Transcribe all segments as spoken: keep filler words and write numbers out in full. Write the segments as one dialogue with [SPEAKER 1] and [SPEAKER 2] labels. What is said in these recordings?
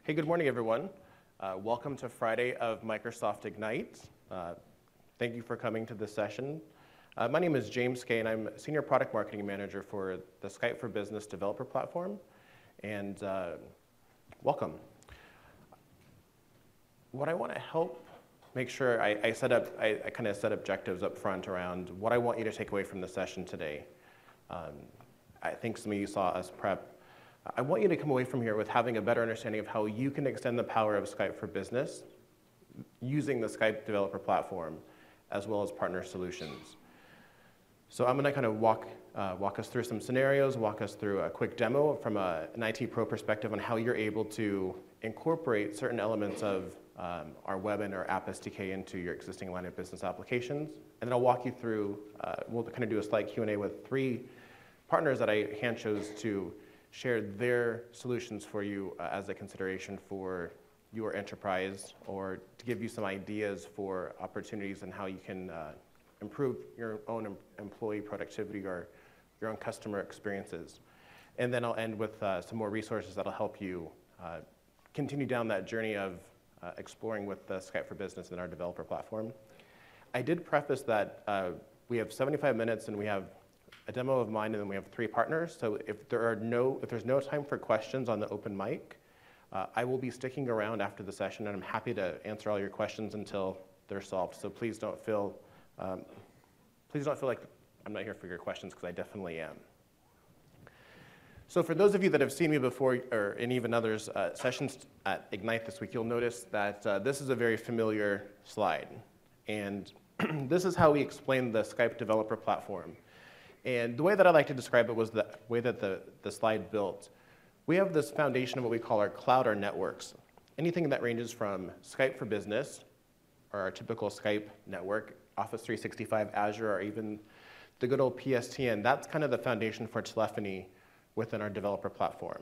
[SPEAKER 1] Hey, good morning, everyone. Uh, welcome to Friday of Microsoft Ignite. Uh, thank you for coming to this session. Uh, my name is James Kay, and I'm Senior Product Marketing Manager for the Skype for Business developer platform. And uh, welcome. What I want to help make sure I, I set up, I, I kind of set objectives up front around what I want you to take away from the session today. Um, I think some of you saw us prep. I want you to come away from here with having a better understanding of how you can extend the power of Skype for Business using the Skype developer platform, as well as partner solutions. So I'm going to kind of walk, uh, walk us through some scenarios, walk us through a quick demo from a, an I T pro perspective on how you're able to incorporate certain elements of um, our web and our app S D K into your existing line of business applications. And then I'll walk you through, uh, we'll kind of do a slide Q and A with three partners that I hand chose to share their solutions for you uh, as a consideration for your enterprise, or to give you some ideas for opportunities and how you can uh, improve your own em employee productivity or your own customer experiences. And then I'll end with uh, some more resources that'll help you uh, continue down that journey of uh, exploring with the Skype for Business and our developer platform. I did preface that uh, we have seventy-five minutes and we have a demo of mine, and then we have three partners. So if there are no, if there's no time for questions on the open mic, uh, I will be sticking around after the session, and I'm happy to answer all your questions until they're solved. So please don't feel, um, please don't feel like I'm not here for your questions, because I definitely am. So for those of you that have seen me before, or in even others uh, sessions at Ignite this week, you'll notice that uh, this is a very familiar slide, and this is how we explain the Skype developer platform. And the way that I like to describe it was the way that the, the slide built. We have this foundation of what we call our cloud or networks. Anything that ranges from Skype for Business, or our typical Skype network, Office three sixty-five, Azure, or even the good old P S T N. That's kind of the foundation for telephony within our developer platform.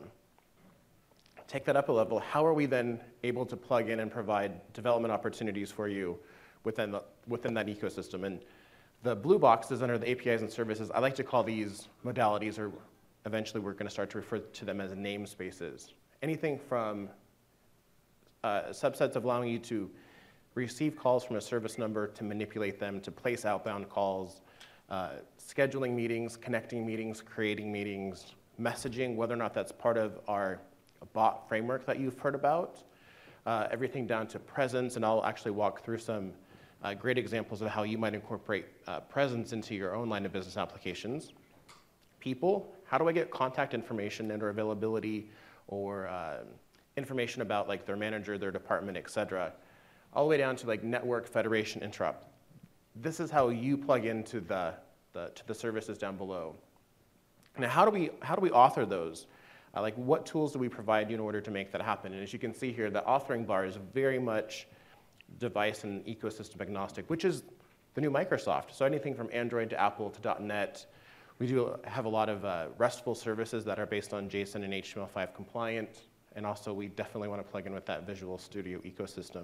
[SPEAKER 1] Take that up a level. How are we then able to plug in and provide development opportunities for you within, the, within that ecosystem? And the blue boxes under the A P Is and services, I like to call these modalities, or eventually we're going to start to refer to them as namespaces. Anything from uh, subsets of allowing you to receive calls from a service number, to manipulate them, to place outbound calls, uh, scheduling meetings, connecting meetings, creating meetings, messaging, whether or not that's part of our bot framework that you've heard about, uh, everything down to presence, and I'll actually walk through some Uh, great examples of how you might incorporate uh, presence into your own line of business applications. People, how do I get contact information and or availability, or uh, information about like their manager, their department, et cetera, all the way down to like network, federation, interrupt. This is how you plug into the, the, to the services down below. Now, how do we, how do we author those? Uh, like what tools do we provide you in order to make that happen? And as you can see here, the authoring bar is very much device and ecosystem agnostic, which is the new Microsoft. So anything from Android to Apple to .NET. We do have a lot of uh, RESTful services that are based on JSON and H T M L five compliant, and also we definitely want to plug in with that Visual Studio ecosystem.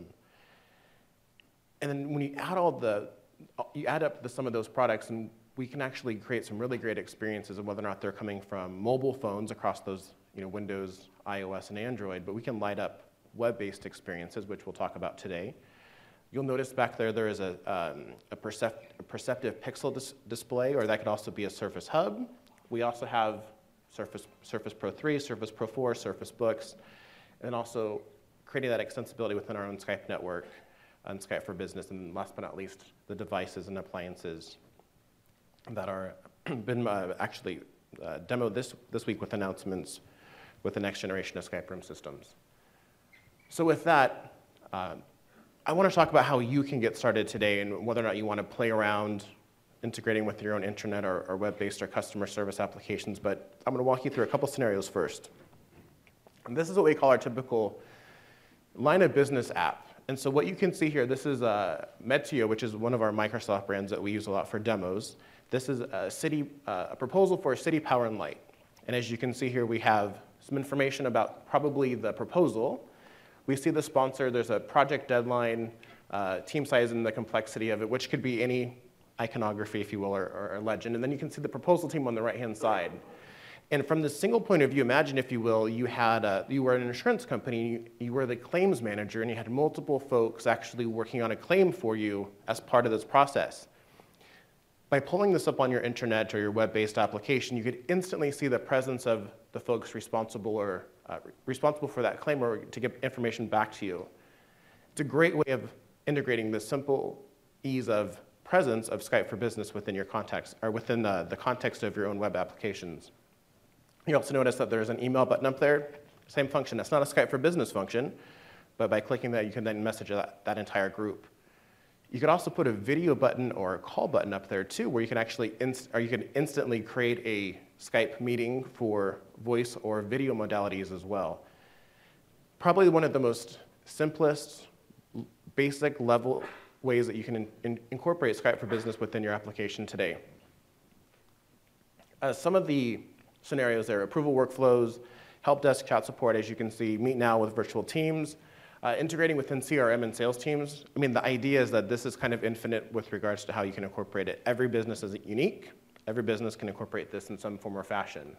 [SPEAKER 1] And then when you add all the, you add up the, some of those products, and we can actually create some really great experiences of whether or not they're coming from mobile phones across those, you know, Windows, iOS, and Android, but we can light up web-based experiences, which we'll talk about today. You'll notice back there there is a, um, a, percept a perceptive pixel dis display, or that could also be a Surface Hub. We also have Surface, Surface Pro three, Surface Pro four, Surface Books, and also creating that extensibility within our own Skype network and Skype for Business, and last but not least, the devices and appliances that are been uh, actually uh, demoed this, this week with announcements with the next generation of Skype Room systems. So with that, uh, I want to talk about how you can get started today and whether or not you want to play around integrating with your own intranet or, or web-based or customer service applications, but I'm going to walk you through a couple scenarios first. And this is what we call our typical line of business app. And so what you can see here, this is uh, Meteo, which is one of our Microsoft brands that we use a lot for demos. This is a, city, uh, a proposal for City Power and Light. And as you can see here, we have some information about probably the proposal. We see the sponsor, there's a project deadline, uh, team size, and the complexity of it, which could be any iconography, if you will, or, or, or legend. And then you can see the proposal team on the right-hand side. And from the single point of view, imagine, if you will, you had a, you were an insurance company, you, you were the claims manager, and you had multiple folks actually working on a claim for you as part of this process. By pulling this up on your internet or your web-based application, you could instantly see the presence of the folks responsible or uh, responsible for that claim, or to get information back to you. It's a great way of integrating the simple ease of presence of Skype for Business within your context, or within the, the context of your own web applications. You also notice that there's an email button up there, same function. It's not a Skype for Business function, but by clicking that, you can then message that, that entire group. You could also put a video button or a call button up there too, where you can actually, inst or you can instantly create a Skype meeting for voice or video modalities as well. Probably one of the most simplest, basic level ways that you can in in incorporate Skype for Business within your application today. Uh, some of the scenarios there: approval workflows, help desk chat support, as you can see, Meet Now with virtual teams, uh, integrating within C R M and sales teams. I mean, the idea is that this is kind of infinite with regards to how you can incorporate it. Every business is unique. Every business can incorporate this in some form or fashion.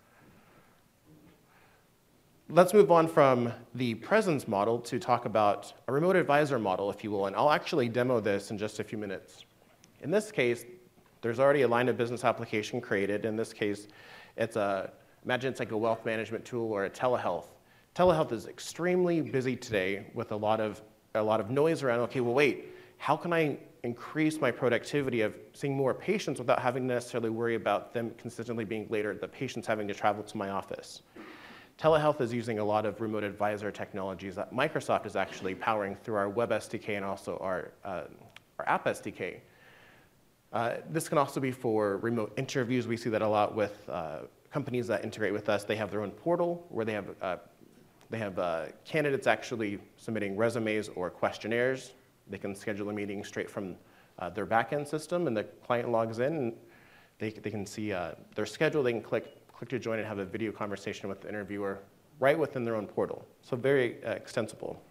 [SPEAKER 1] Let's move on from the presence model to talk about a remote advisor model, if you will, and I'll actually demo this in just a few minutes. In this case, there's already a line of business application created. In this case, it's a, imagine it's like a wealth management tool or a telehealth. Telehealth is extremely busy today with a lot of, a lot of noise around, okay, well, wait, how can I increase my productivity of seeing more patients without having to necessarily worry about them consistently being late or the patients having to travel to my office? Telehealth is using a lot of remote advisor technologies that Microsoft is actually powering through our web S D K and also our, uh, our app S D K. Uh, this can also be for remote interviews. We see that a lot with uh, companies that integrate with us. They have their own portal where they have, uh, they have uh, candidates actually submitting resumes or questionnaires. They can schedule a meeting straight from uh, their back-end system, and the client logs in, and they, they can see uh, their schedule. They can click Click to join and have a video conversation with the interviewer right within their own portal. So very uh, extensible.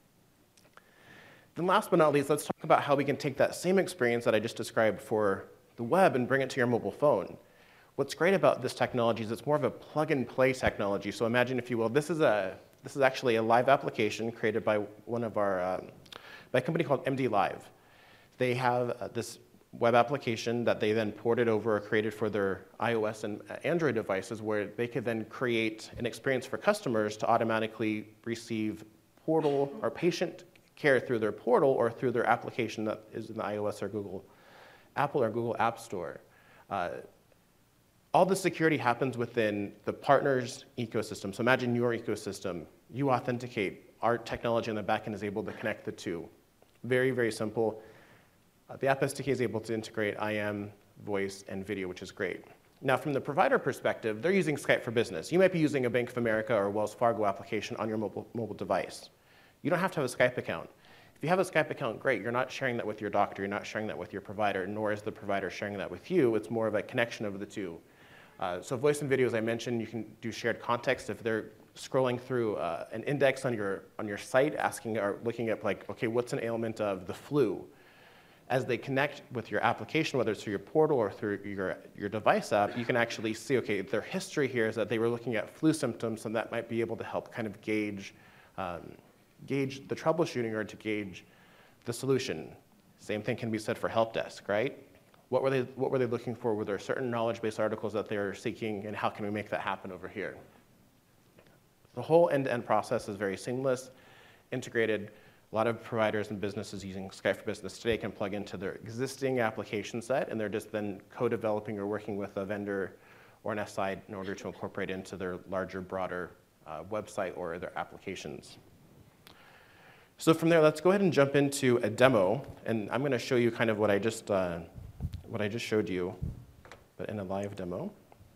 [SPEAKER 1] Then last but not least, let's talk about how we can take that same experience that I just described for the web and bring it to your mobile phone. What's great about this technology is it's more of a plug-and-play technology. So imagine, if you will, this is, a, this is actually a live application created by one of our, um, by a company called M D Live. They have uh, this web application that they then ported over or created for their iOS and Android devices, where they could then create an experience for customers to automatically receive portal or patient care through their portal or through their application that is in the iOS or Google, Apple or Google App Store. Uh, all the security happens within the partner's ecosystem. So imagine your ecosystem. You authenticate. Our technology on the back end is able to connect the two. Very, very simple. Uh, the App S D K is able to integrate I M, voice, and video, which is great. Now, from the provider perspective, they're using Skype for Business. You might be using a Bank of America or Wells Fargo application on your mobile, mobile device. You don't have to have a Skype account. If you have a Skype account, great. You're not sharing that with your doctor. You're not sharing that with your provider, nor is the provider sharing that with you. It's more of a connection of the two. Uh, so voice and video, as I mentioned, you can do shared context. If they're scrolling through uh, an index on your, on your site, asking or looking at, like, okay, what's an ailment of the flu? As they connect with your application, whether it's through your portal or through your, your device app, you can actually see, okay, their history here is that they were looking at flu symptoms, and that might be able to help kind of gauge, um, gauge the troubleshooting or to gauge the solution. Same thing can be said for help desk, right? What were they, what were they looking for? Were there certain knowledge-based articles that they were seeking, and how can we make that happen over here? The whole end-to-end process is very seamless, integrated. A lot of providers and businesses using Skype for Business today can plug into their existing application set, and they're just then co-developing or working with a vendor or an S I in order to incorporate into their larger, broader uh, website or their applications. So from there, let's go ahead and jump into a demo, and I'm going to show you kind of what I just uh, what I just showed you, but in a live demo.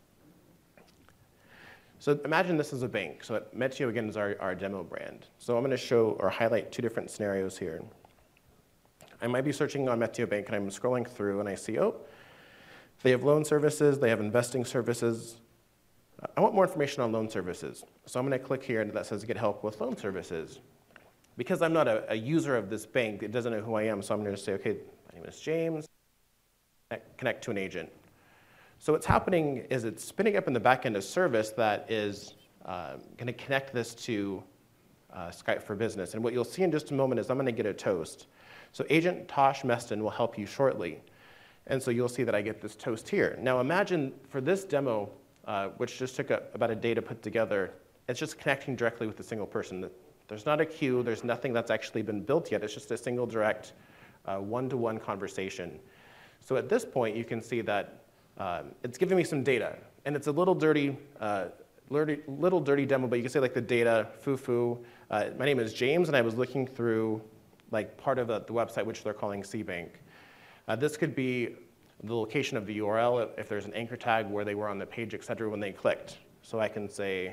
[SPEAKER 1] So imagine this is a bank. So Metio, again, is our, our demo brand. So I'm going to show or highlight two different scenarios here. I might be searching on Metio Bank, and I'm scrolling through, and I see, oh, they have loan services, they have investing services. I want more information on loan services. So I'm going to click here, and that says get help with loan services. Because I'm not a, a user of this bank, it doesn't know who I am, so I'm going to say, okay, my name is James, connect to an agent. So what's happening is it's spinning up in the back end a service that is uh, going to connect this to uh, Skype for Business. And what you'll see in just a moment is I'm going to get a toast. So Agent Tosh Meston will help you shortly. And so you'll see that I get this toast here. Now imagine for this demo, uh, which just took a, about a day to put together, it's just connecting directly with a single person. There's not a queue. There's nothing that's actually been built yet. It's just a single direct uh, one-to-one conversation. So at this point, you can see that um, it's giving me some data. And it's a little dirty, uh, little dirty demo, but you can say like the data, foo-foo. Uh, my name is James, and I was looking through like part of the, the website, which they're calling CBank. Uh, this could be the location of the U R L, if there's an anchor tag where they were on the page, et cetera, when they clicked. So I can say,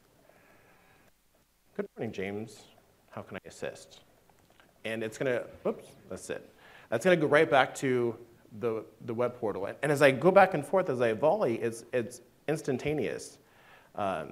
[SPEAKER 1] good morning, James. How can I assist? And it's going to, oops, that's it. That's going to go right back to the, the web portal. And as I go back and forth, as I volley, it's, it's instantaneous. Um,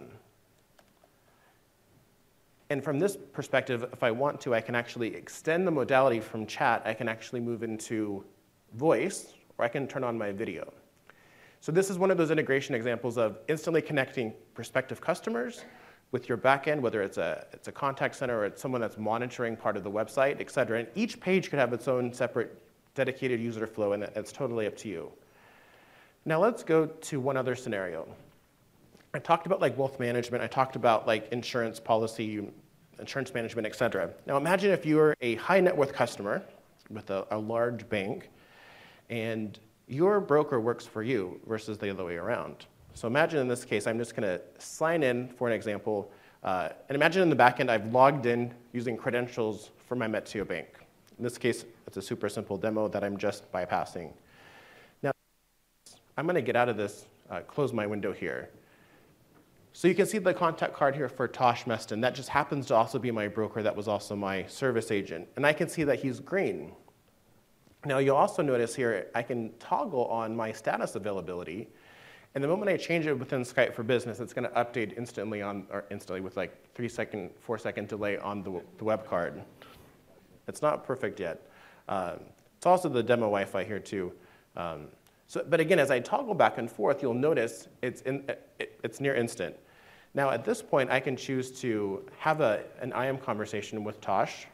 [SPEAKER 1] And from this perspective, if I want to, I can actually extend the modality from chat. I can actually move into voice, or I can turn on my video. So this is one of those integration examples of instantly connecting prospective customers with your backend, whether it's a, it's a contact center or it's someone that's monitoring part of the website, et cetera. And each page could have its own separate dedicated user flow, and it's totally up to you. Now let's go to one other scenario. I talked about like wealth management. I talked about like insurance policy, insurance management, et cetera. Now imagine if you were a high net worth customer with a, a large bank, and your broker works for you versus the other way around. So imagine in this case, I'm just going to sign in for an example. Uh, and imagine in the back end, I've logged in using credentials for my Metio bank. In this case, it's a super simple demo that I'm just bypassing. Now, I'm going to get out of this, uh, close my window here. So you can see the contact card here for Tosh Meston. That just happens to also be my broker that was also my service agent. And I can see that he's green. Now you'll also notice here, I can toggle on my status availability. And the moment I change it within Skype for Business, it's going to update instantly on, or instantly with like three second, four second delay on the, the web card. It's not perfect yet. Um, it's also the demo Wi-Fi here too. Um, so, but again, as I toggle back and forth, you'll notice it's, in, it, it's near instant. Now at this point, I can choose to have a, an I M conversation with Tosh.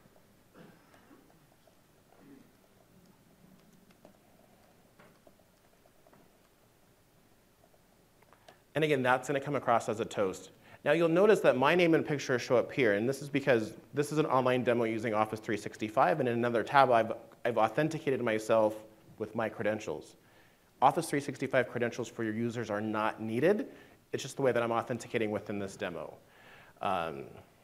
[SPEAKER 1] And again, that's going to come across as a toast. Now you'll notice that my name and picture show up here, and this is because this is an online demo using Office three sixty-five, and in another tab, I've, I've authenticated myself with my credentials. Office three sixty-five credentials for your users are not needed. It's just the way that I'm authenticating within this demo. Um,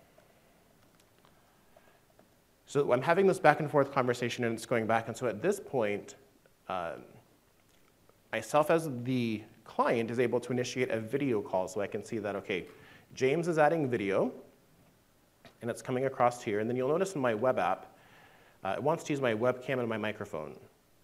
[SPEAKER 1] so I'm having this back and forth conversation, and it's going back, and so at this point, uh, myself as the client is able to initiate a video call, so I can see that, okay, James is adding video, and it's coming across here. And then you'll notice in my web app, uh, it wants to use my webcam and my microphone.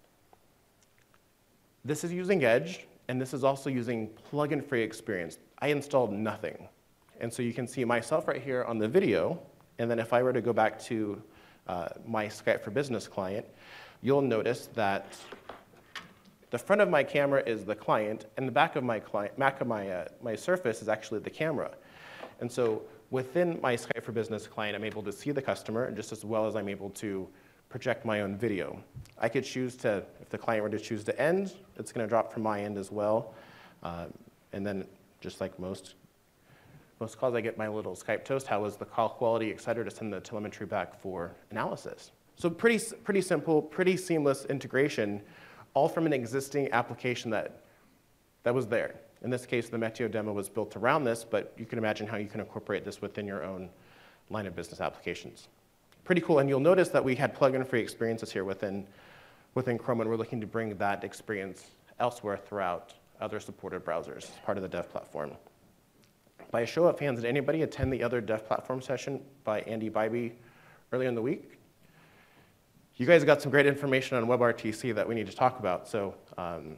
[SPEAKER 1] This is using Edge, and this is also using plugin free experience. I installed nothing. And so you can see myself right here on the video, and then if I were to go back to uh, my Skype for Business client, you'll notice that the front of my camera is the client, and the back of my client, back of my, uh, my surface is actually the camera. And so within my Skype for Business client, I'm able to see the customer, just as well as I'm able to project my own video. I could choose to, if the client were to choose to end, it's going to drop from my end as well. Um, and then, just like most, most calls, I get my little Skype toast, how was the call quality, et cetera, to send the telemetry back for analysis. So pretty, pretty simple, pretty seamless integration, all from an existing application that, that was there. In this case, the Metio demo was built around this, but you can imagine how you can incorporate this within your own line of business applications. Pretty cool, and you'll notice that we had plugin-free experiences here within, within Chrome, and we're looking to bring that experience elsewhere throughout other supported browsers as part of the Dev Platform. By a show of hands, did anybody attend the other Dev Platform session by Andy Bybee earlier in the week? You guys got some great information on WebRTC that we need to talk about, so um,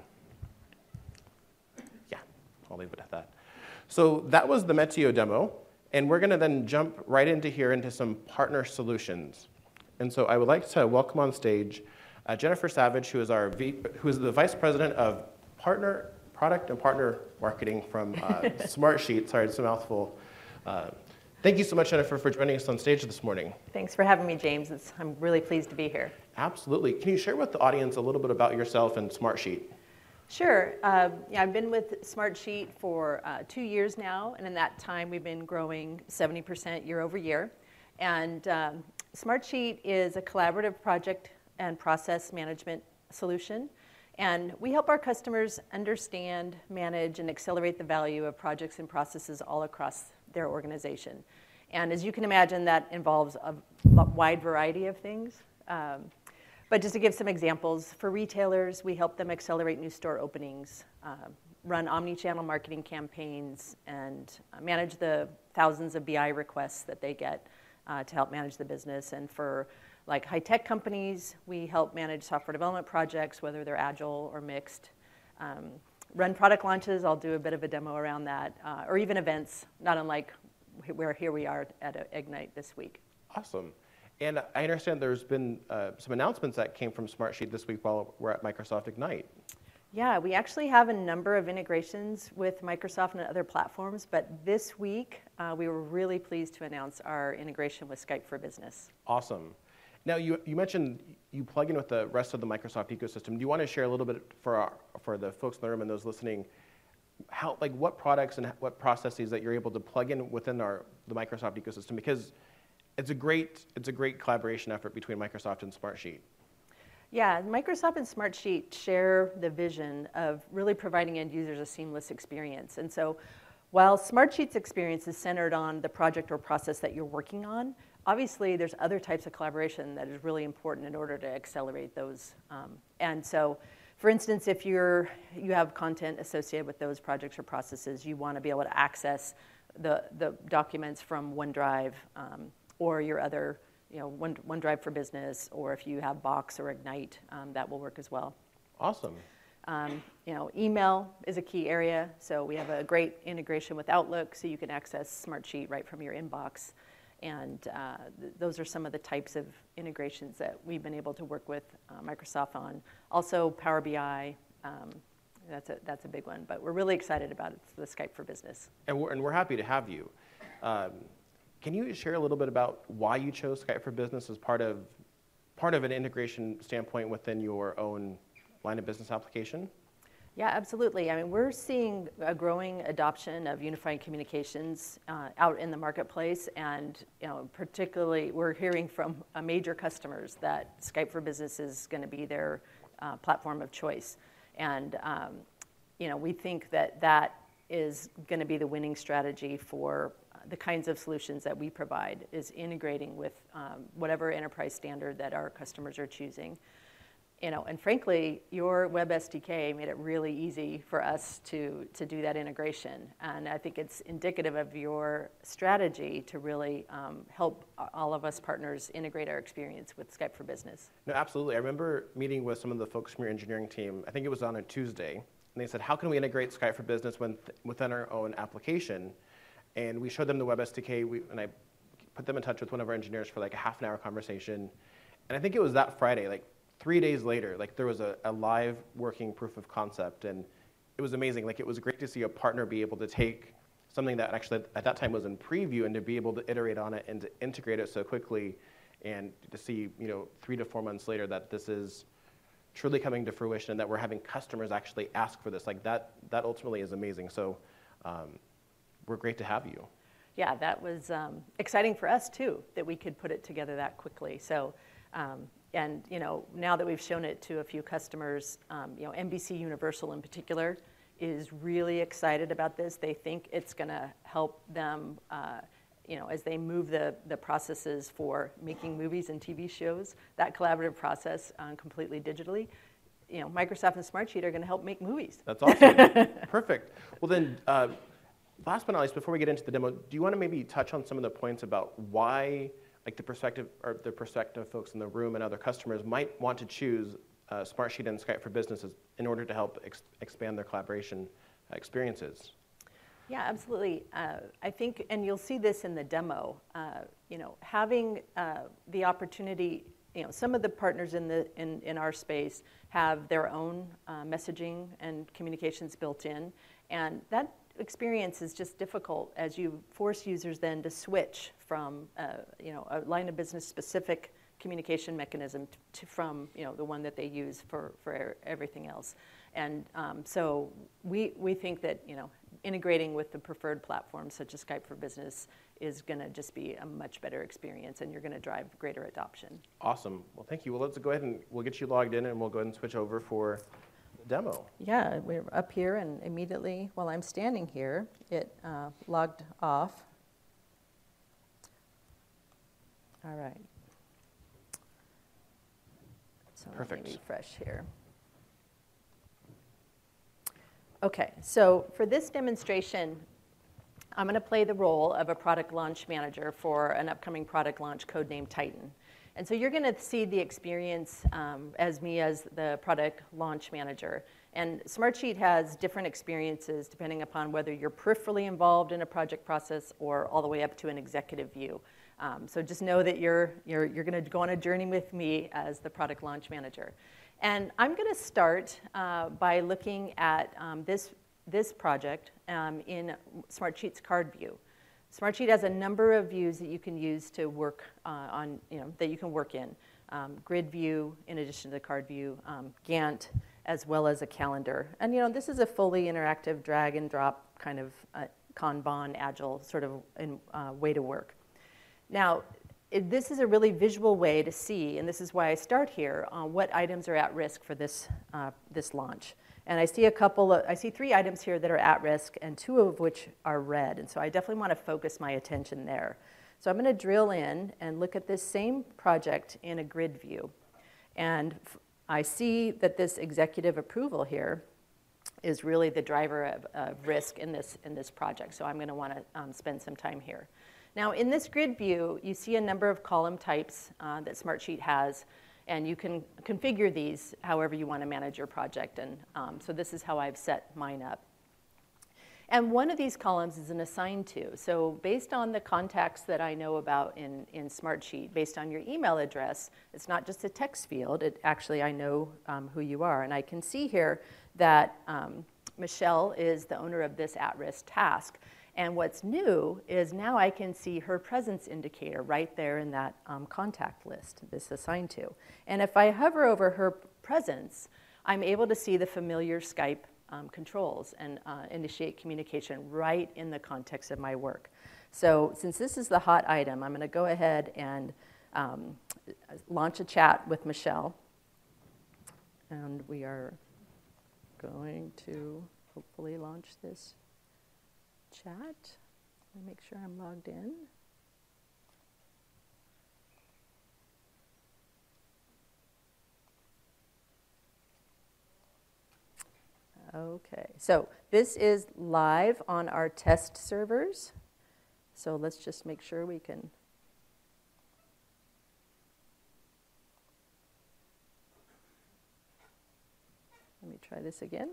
[SPEAKER 1] yeah, I'll leave it at that. So that was the Metio demo, and we're going to then jump right into here into some partner solutions. And so I would like to welcome on stage uh, Jennifer Savage, who is our v who is the Vice President of Partner product and partner marketing from uh, Smartsheet. Sorry, it's a mouthful. Uh, thank you so much, Jennifer, for joining us on stage this morning.
[SPEAKER 2] Thanks for having me, James. It's, I'm really pleased to be here.
[SPEAKER 1] Absolutely. Can you share with the audience a little bit about yourself and Smartsheet?
[SPEAKER 2] Sure. Uh, yeah, I've been with Smartsheet for uh, two years now, and in that time we've been growing seventy percent year over year. And um, Smartsheet is a collaborative project and process management solution. And we help our customers understand, manage, and accelerate the value of projects and processes all across their organization. And as you can imagine, that involves a wide variety of things. Um, but just to give some examples, for retailers, we help them accelerate new store openings, uh, run omni-channel marketing campaigns, and uh, manage the thousands of B I requests that they get uh, to help manage the business. And for like high-tech companies, we help manage software development projects, whether they're agile or mixed. Um, run product launches, I'll do a bit of a demo around that, uh, or even events, not unlike where here we are at Ignite this week.
[SPEAKER 1] Awesome. And I understand there's been uh, some announcements that came from Smartsheet this week while we're at Microsoft Ignite.
[SPEAKER 2] Yeah, we actually have a number of integrations with Microsoft and other platforms, but this week uh, we were really pleased to announce our integration with Skype for Business.
[SPEAKER 1] Awesome. Now, you, you mentioned you plug in with the rest of the Microsoft ecosystem. Do you want to share a little bit for, our, for the folks in the room and those listening, how, like what products and what processes that you're able to plug in within our, the Microsoft ecosystem? Because it's a great, it's a great collaboration effort between Microsoft and Smartsheet.
[SPEAKER 2] Yeah, Microsoft and Smartsheet share the vision of really providing end users a seamless experience. And so while Smartsheet's experience is centered on the project or process that you're working on, obviously there's other types of collaboration that is really important in order to accelerate those. Um, and so, for instance, if you're, you have content associated with those projects or processes, you want to be able to access the, the documents from OneDrive um, or your other, you know, One, OneDrive for Business, or if you have Box or Ignite, um, that will work as well.
[SPEAKER 1] Awesome.
[SPEAKER 2] Um, you know, email is a key area, so we have a great integration with Outlook, so you can access Smartsheet right from your inbox. And uh, th those are some of the types of integrations that we've been able to work with uh, Microsoft on. Also, Power B I, um, that's, a, that's a big one, but we're really excited about it, the Skype for Business.
[SPEAKER 1] And we're, and we're happy to have you. Um, can you share a little bit about why you chose Skype for Business as part of, part of an integration standpoint within your own line of business application?
[SPEAKER 2] Yeah, absolutely. I mean, we're seeing a growing adoption of unified communications uh, out in the marketplace, and you know, particularly we're hearing from uh, major customers that Skype for Business is going to be their uh, platform of choice. And um, you know, we think that that is going to be the winning strategy for the kinds of solutions that we provide, is integrating with um, whatever enterprise standard that our customers are choosing. You know, and frankly, your Web S D K made it really easy for us to, to do that integration. And I think it's indicative of your strategy to really um, help all of us partners integrate our experience with Skype for Business.
[SPEAKER 1] No, absolutely. I remember meeting with some of the folks from your engineering team, I think it was on a Tuesday, and they said, how can we integrate Skype for Business when, within our own application? And we showed them the Web S D K, we, and I put them in touch with one of our engineers for like a half an hour conversation. And I think it was that Friday, like, Three days later, like there was a, a live working proof of concept, and it was amazing. Like it was great to see a partner be able to take something that actually at that time was in preview and to be able to iterate on it and to integrate it so quickly, and to see, you know, three to four months later that this is truly coming to fruition and that we're having customers actually ask for this. Like that, that ultimately is amazing. So um, we're great to have you.
[SPEAKER 2] Yeah, that was um, exciting for us too, that we could put it together that quickly. So. Um, And you know, now that we've shown it to a few customers, um, you know, N B C Universal in particular is really excited about this. They think it's going to help them, uh, you know, as they move the the processes for making movies and T V shows, that collaborative process um, completely digitally. You know, Microsoft and Smartsheet are going to help make movies.
[SPEAKER 1] That's awesome. Perfect. Well then, uh, last but not least, before we get into the demo, do you want to maybe touch on some of the points about why, like the perspective or the perspective folks in the room and other customers might want to choose uh, Smartsheet and Skype for Business in order to help ex expand their collaboration uh, experiences?
[SPEAKER 2] Yeah, absolutely. Uh, I think, and you'll see this in the demo, uh, you know, having uh, the opportunity you know, some of the partners in, the, in, in our space have their own uh, messaging and communications built in, and that experience is just difficult as you force users then to switch from, uh, you know, a line of business specific communication mechanism to, from, you know, the one that they use for, for everything else. And um, so we, we think that, you know, integrating with the preferred platforms such as Skype for Business is going to just be a much better experience, and you're going to drive greater adoption.
[SPEAKER 1] Awesome. Well, thank you. Well, let's go ahead and we'll get you logged in, and we'll go ahead and switch over for the demo.
[SPEAKER 2] Yeah, we're up here, and immediately while I'm standing here, it uh, logged off. All right. So
[SPEAKER 1] Perfect.
[SPEAKER 2] Let me refresh here. Okay, so for this demonstration, I'm going to play the role of a product launch manager for an upcoming product launch codenamed Titan. And so you're going to see the experience um, as me as the product launch manager. And Smartsheet has different experiences depending upon whether you're peripherally involved in a project process or all the way up to an executive view. Um, so just know that you're, you're, you're going to go on a journey with me as the product launch manager. And I'm going to start uh, by looking at um, this, this project um, in Smartsheet's card view. Smartsheet has a number of views that you can use to work uh, on, you know, that you can work in. Um, grid view, in addition to the card view, um, Gantt, as well as a calendar. And you know, this is a fully interactive drag and drop kind of uh, Kanban, agile sort of in, uh, way to work. Now, it, this is a really visual way to see, and this is why I start here, on uh, what items are at risk for this, uh, this launch. And I see a couple of, I see three items here that are at risk, and two of which are red. And so I definitely want to focus my attention there. So I'm going to drill in and look at this same project in a grid view. And I see that this executive approval here is really the driver of, of risk in this, in this project. So I'm going to want to um, spend some time here. Now, in this grid view, you see a number of column types uh, that Smartsheet has, and you can configure these however you want to manage your project. And um, so this is how I've set mine up. And one of these columns is an assigned to. So based on the contacts that I know about in, in Smartsheet, based on your email address, it's not just a text field. It actually, I know um, who you are. And I can see here that um, Michelle is the owner of this at-risk task. And what's new is now I can see her presence indicator right there in that um, contact list, this assigned to. And if I hover over her presence, I'm able to see the familiar Skype um, controls and uh, initiate communication right in the context of my work. So since this is the hot item, I'm going to go ahead and um, launch a chat with Michelle. And we are going to hopefully launch this chat. Let me make sure I'm logged in. Okay, so this is live on our test servers. So let's just make sure we can. Let me try this again.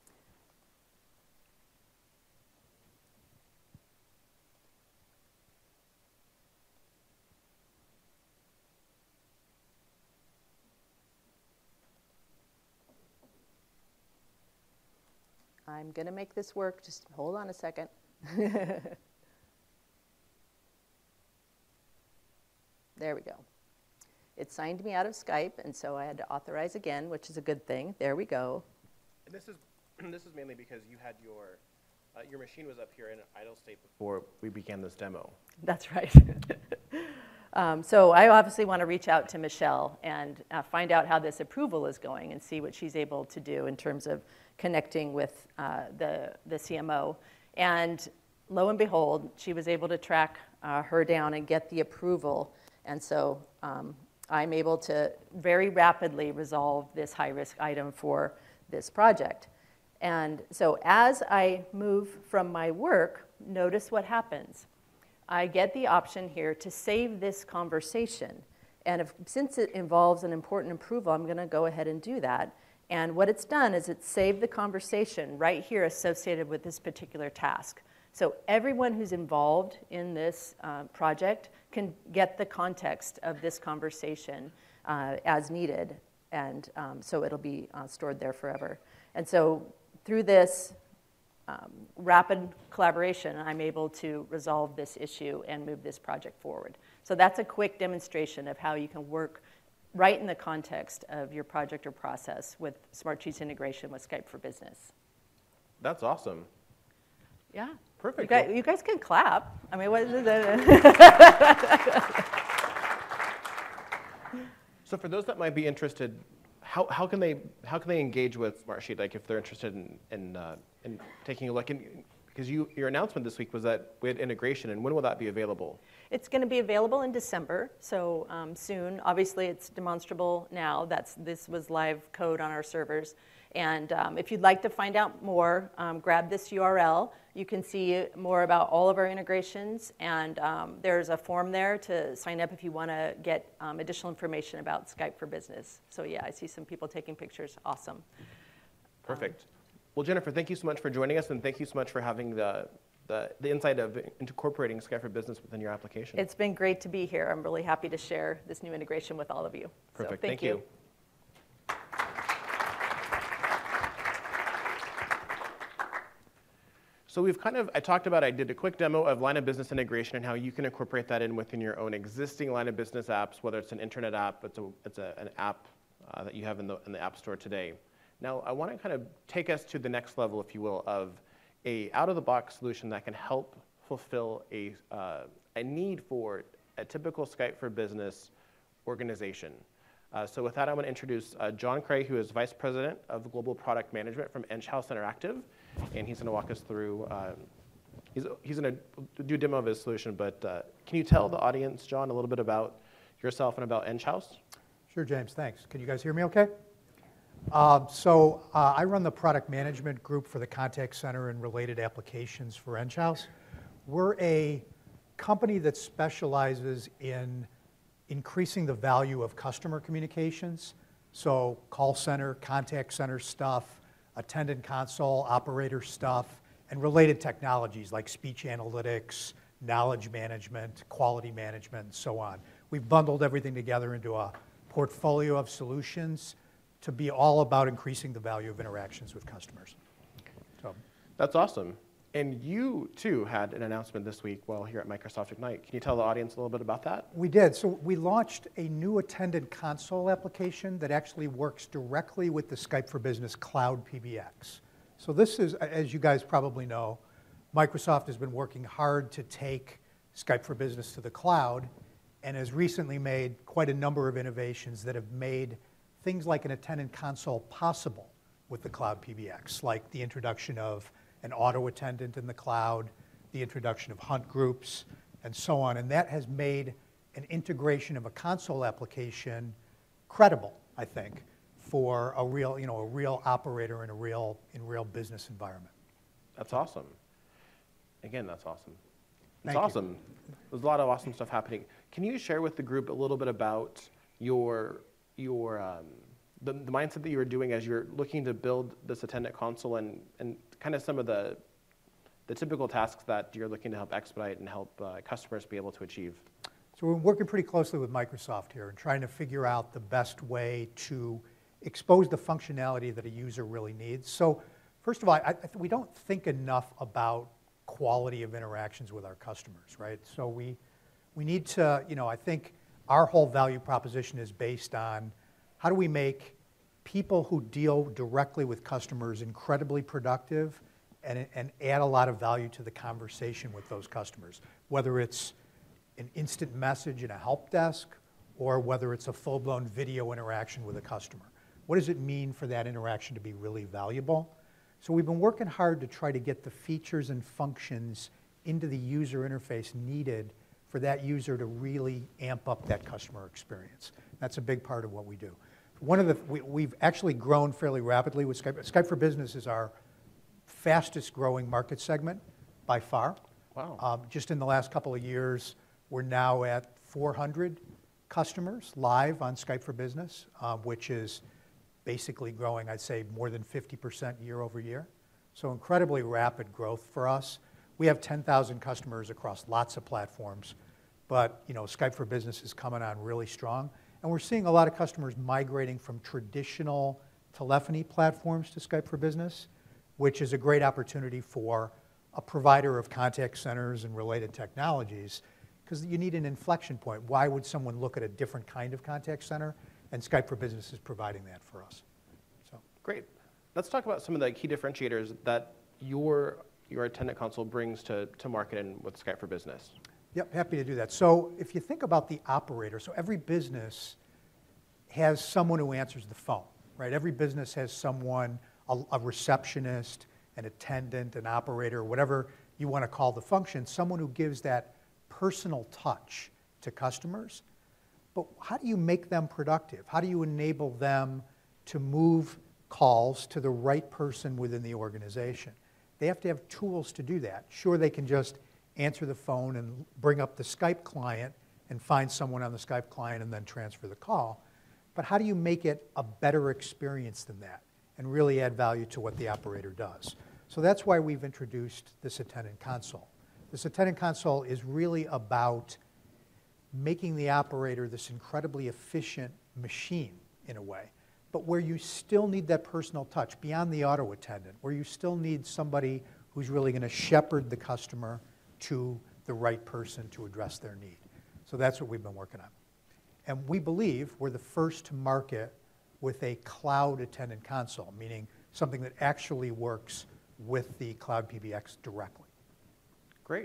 [SPEAKER 2] I'm going to make this work. Just hold on a second. There we go. It signed me out of Skype, and so I had to authorize again, which is a good thing. There we go.
[SPEAKER 1] And this is this is mainly because you had your uh, your machine was up here in an idle state before we began this demo.
[SPEAKER 2] That's right. um, so I obviously want to reach out to Michelle and uh, find out how this approval is going and see what she's able to do in terms of connecting with uh, the, the C M O. And lo and behold, she was able to track uh, her down and get the approval. And so um, I'm able to very rapidly resolve this high-risk item for this project. And so as I move from my work, notice what happens. I get the option here to save this conversation. And if, since it involves an important approval, I'm going to go ahead and do that. And what it's done is it's saved the conversation right here associated with this particular task. So everyone who's involved in this uh, project can get the context of this conversation uh, as needed, and um, so it'll be uh, stored there forever. And so through this um, rapid collaboration, I'm able to resolve this issue and move this project forward. So that's a quick demonstration of how you can work right in the context of your project or process with Smartsheet's integration with Skype for Business.
[SPEAKER 1] That's awesome.
[SPEAKER 2] Yeah.
[SPEAKER 1] Perfect.
[SPEAKER 2] You guys, you guys can clap. I mean, what is it?
[SPEAKER 1] So for those that might be interested, how, how can they how can they engage with Smartsheet? Like if they're interested in in, uh, in taking a look, and because you your announcement this week was that we had integration, and when will that be available?
[SPEAKER 2] It's going to be available in December, so um, soon. Obviously, it's demonstrable now. That's this was live code on our servers. And um, if you'd like to find out more, um, grab this U R L. You can see more about all of our integrations, and um, there's a form there to sign up if you want to get um, additional information about Skype for Business. So yeah, I see some people taking pictures. Awesome.
[SPEAKER 1] Perfect. Um, well, Jennifer, thank you so much for joining us, and thank you so much for having the the, the insight of incorporating Skype for Business within your application.
[SPEAKER 2] It's been great to be here. I'm really happy to share this new integration with all of you.
[SPEAKER 1] Perfect.
[SPEAKER 2] So, thank,
[SPEAKER 1] thank
[SPEAKER 2] you.
[SPEAKER 1] you. So we've kind of, I talked about, I did a quick demo of line of business integration and how you can incorporate that in within your own existing line of business apps, whether it's an internet app, it's, a, it's a, an app uh, that you have in the, in the App Store today. Now, I want to kind of take us to the next level, if you will, of a out-of-the-box solution that can help fulfill a, uh, a need for a typical Skype for Business organization. Uh, so with that, I'm going to introduce uh, John Cray, who is Vice President of Global Product Management from Enghouse Interactive, and he's going to walk us through, uh, he's, he's going to do a demo of his solution, but uh, can you tell the audience, John, a little bit about yourself and about Enghouse?
[SPEAKER 3] Sure, James, thanks. Can you guys hear me okay? Uh, so uh, I run the product management group for the contact center and related applications for Enghouse. We're a company that specializes in increasing the value of customer communications, so call center, contact center stuff, attendant console, operator stuff, and related technologies like speech analytics, knowledge management, quality management, and so on. We've bundled everything together into a portfolio of solutions to be all about increasing the value of interactions with customers. So.
[SPEAKER 1] That's awesome. And you, too, had an announcement this week while here at Microsoft Ignite. Can you tell the audience a little bit about that?
[SPEAKER 3] We did. So we launched a new attendant console application that actually works directly with the Skype for Business Cloud P B X. So this is, as you guys probably know, Microsoft has been working hard to take Skype for Business to the cloud and has recently made quite a number of innovations that have made things like an attendant console possible with the Cloud P B X, like the introduction of an auto attendant in the cloud, the introduction of hunt groups, and so on. And that has made an integration of a console application credible, I think, for a real, you know, a real operator in a real, in real business environment.
[SPEAKER 1] That's awesome. Again, that's awesome. It's
[SPEAKER 3] Thank you.
[SPEAKER 1] awesome. There's a lot of awesome stuff happening. Can you share with the group a little bit about your your um, the, the mindset that you were doing as you're looking to build this attendant console, and and kind of some of the the typical tasks that you're looking to help expedite and help uh, customers be able to achieve?
[SPEAKER 3] So we're working pretty closely with Microsoft here and trying to figure out the best way to expose the functionality that a user really needs. So first of all, I, I, we don't think enough about quality of interactions with our customers, right? So we, we need to, you know, I think our whole value proposition is based on how do we make people who deal directly with customers incredibly productive and, and add a lot of value to the conversation with those customers, whether it's an instant message in a help desk or whether it's a full-blown video interaction with a customer. What does it mean for that interaction to be really valuable? So we've been working hard to try to get the features and functions into the user interface needed for that user to really amp up that customer experience. That's a big part of what we do. One of the, we, we've actually grown fairly rapidly with Skype. Skype for Business is our fastest growing market segment by far.
[SPEAKER 1] Wow.
[SPEAKER 3] Um, just in the last couple of years, we're now at four hundred customers live on Skype for Business, uh, which is basically growing, I'd say, more than fifty percent year over year. So incredibly rapid growth for us. We have ten thousand customers across lots of platforms, but you know, Skype for Business is coming on really strong. And we're seeing a lot of customers migrating from traditional telephony platforms to Skype for Business, which is a great opportunity for a provider of contact centers and related technologies, because you need an inflection point. Why would someone look at a different kind of contact center? And Skype for Business is providing that for us. So.
[SPEAKER 1] Great. Let's talk about some of the key differentiators that your, your attendant console brings to, to market and with Skype for Business.
[SPEAKER 3] Yep, happy to do that. So if you think about the operator, so every business has someone who answers the phone, right? Every business has someone, a, a receptionist, an attendant, an operator, whatever you want to call the function, someone who gives that personal touch to customers. But how do you make them productive? How do you enable them to move calls to the right person within the organization? They have to have tools to do that. Sure, they can just answer the phone and bring up the Skype client and find someone on the Skype client and then transfer the call. But how do you make it a better experience than that and really add value to what the operator does? So that's why we've introduced this attendant console. This attendant console is really about making the operator this incredibly efficient machine in a way, but where you still need that personal touch beyond the auto attendant, where you still need somebody who's really going to shepherd the customer to the right person to address their need. So that's what we've been working on. And we believe we're the first to market with a cloud attendant console, meaning something that actually works with the Cloud P B X directly.
[SPEAKER 1] Great.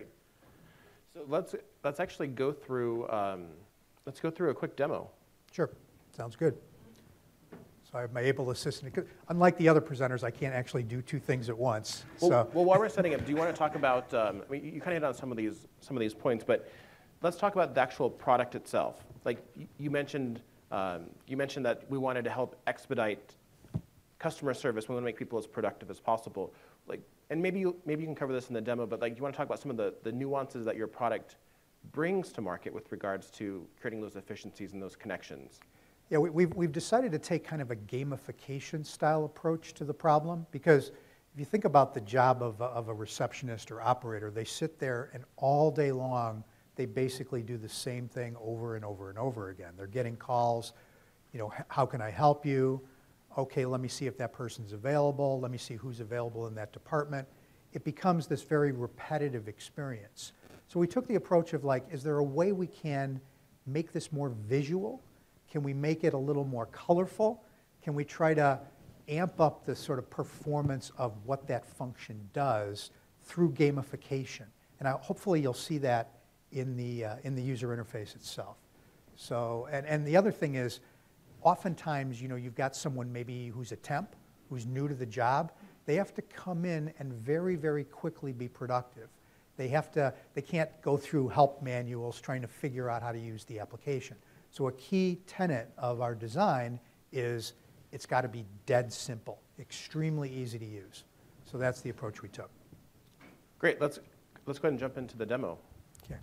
[SPEAKER 1] So let's, let's actually go through, um, let's go through a quick demo.
[SPEAKER 3] Sure, sounds good. So I have my able assistant. Unlike the other presenters, I can't actually do two things at once.
[SPEAKER 1] Well,
[SPEAKER 3] so.
[SPEAKER 1] well while we're setting up, do you want to talk about, um, I mean, you kind of hit on some of these, some of these points, but let's talk about the actual product itself. Like you mentioned, um, you mentioned that we wanted to help expedite customer service. We want to make people as productive as possible. Like, and maybe you, maybe you can cover this in the demo, but like, you want to talk about some of the, the nuances that your product brings to market with regards to creating those efficiencies and those connections.
[SPEAKER 3] Yeah, we, we've, we've decided to take kind of a gamification style approach to the problem, because if you think about the job of a, of a receptionist or operator, they sit there and all day long they basically do the same thing over and over and over again. They're getting calls, you know, how can I help you? Okay, let me see if that person's available. Let me see who's available in that department. It becomes this very repetitive experience. So we took the approach of like, is there a way we can make this more visual? Can we make it a little more colorful? Can we try to amp up the sort of performance of what that function does through gamification? And I, hopefully you'll see that in the, uh, in the user interface itself. So, and, and the other thing is, oftentimes, you know, you've got someone maybe who's a temp, who's new to the job. They have to come in and very, very quickly be productive. They have to, they can't go through help manuals trying to figure out how to use the application. So a key tenet of our design is it's got to be dead simple, extremely easy to use. So that's the approach we took.
[SPEAKER 1] Great, let's, let's go ahead and jump into the demo.
[SPEAKER 3] Okay.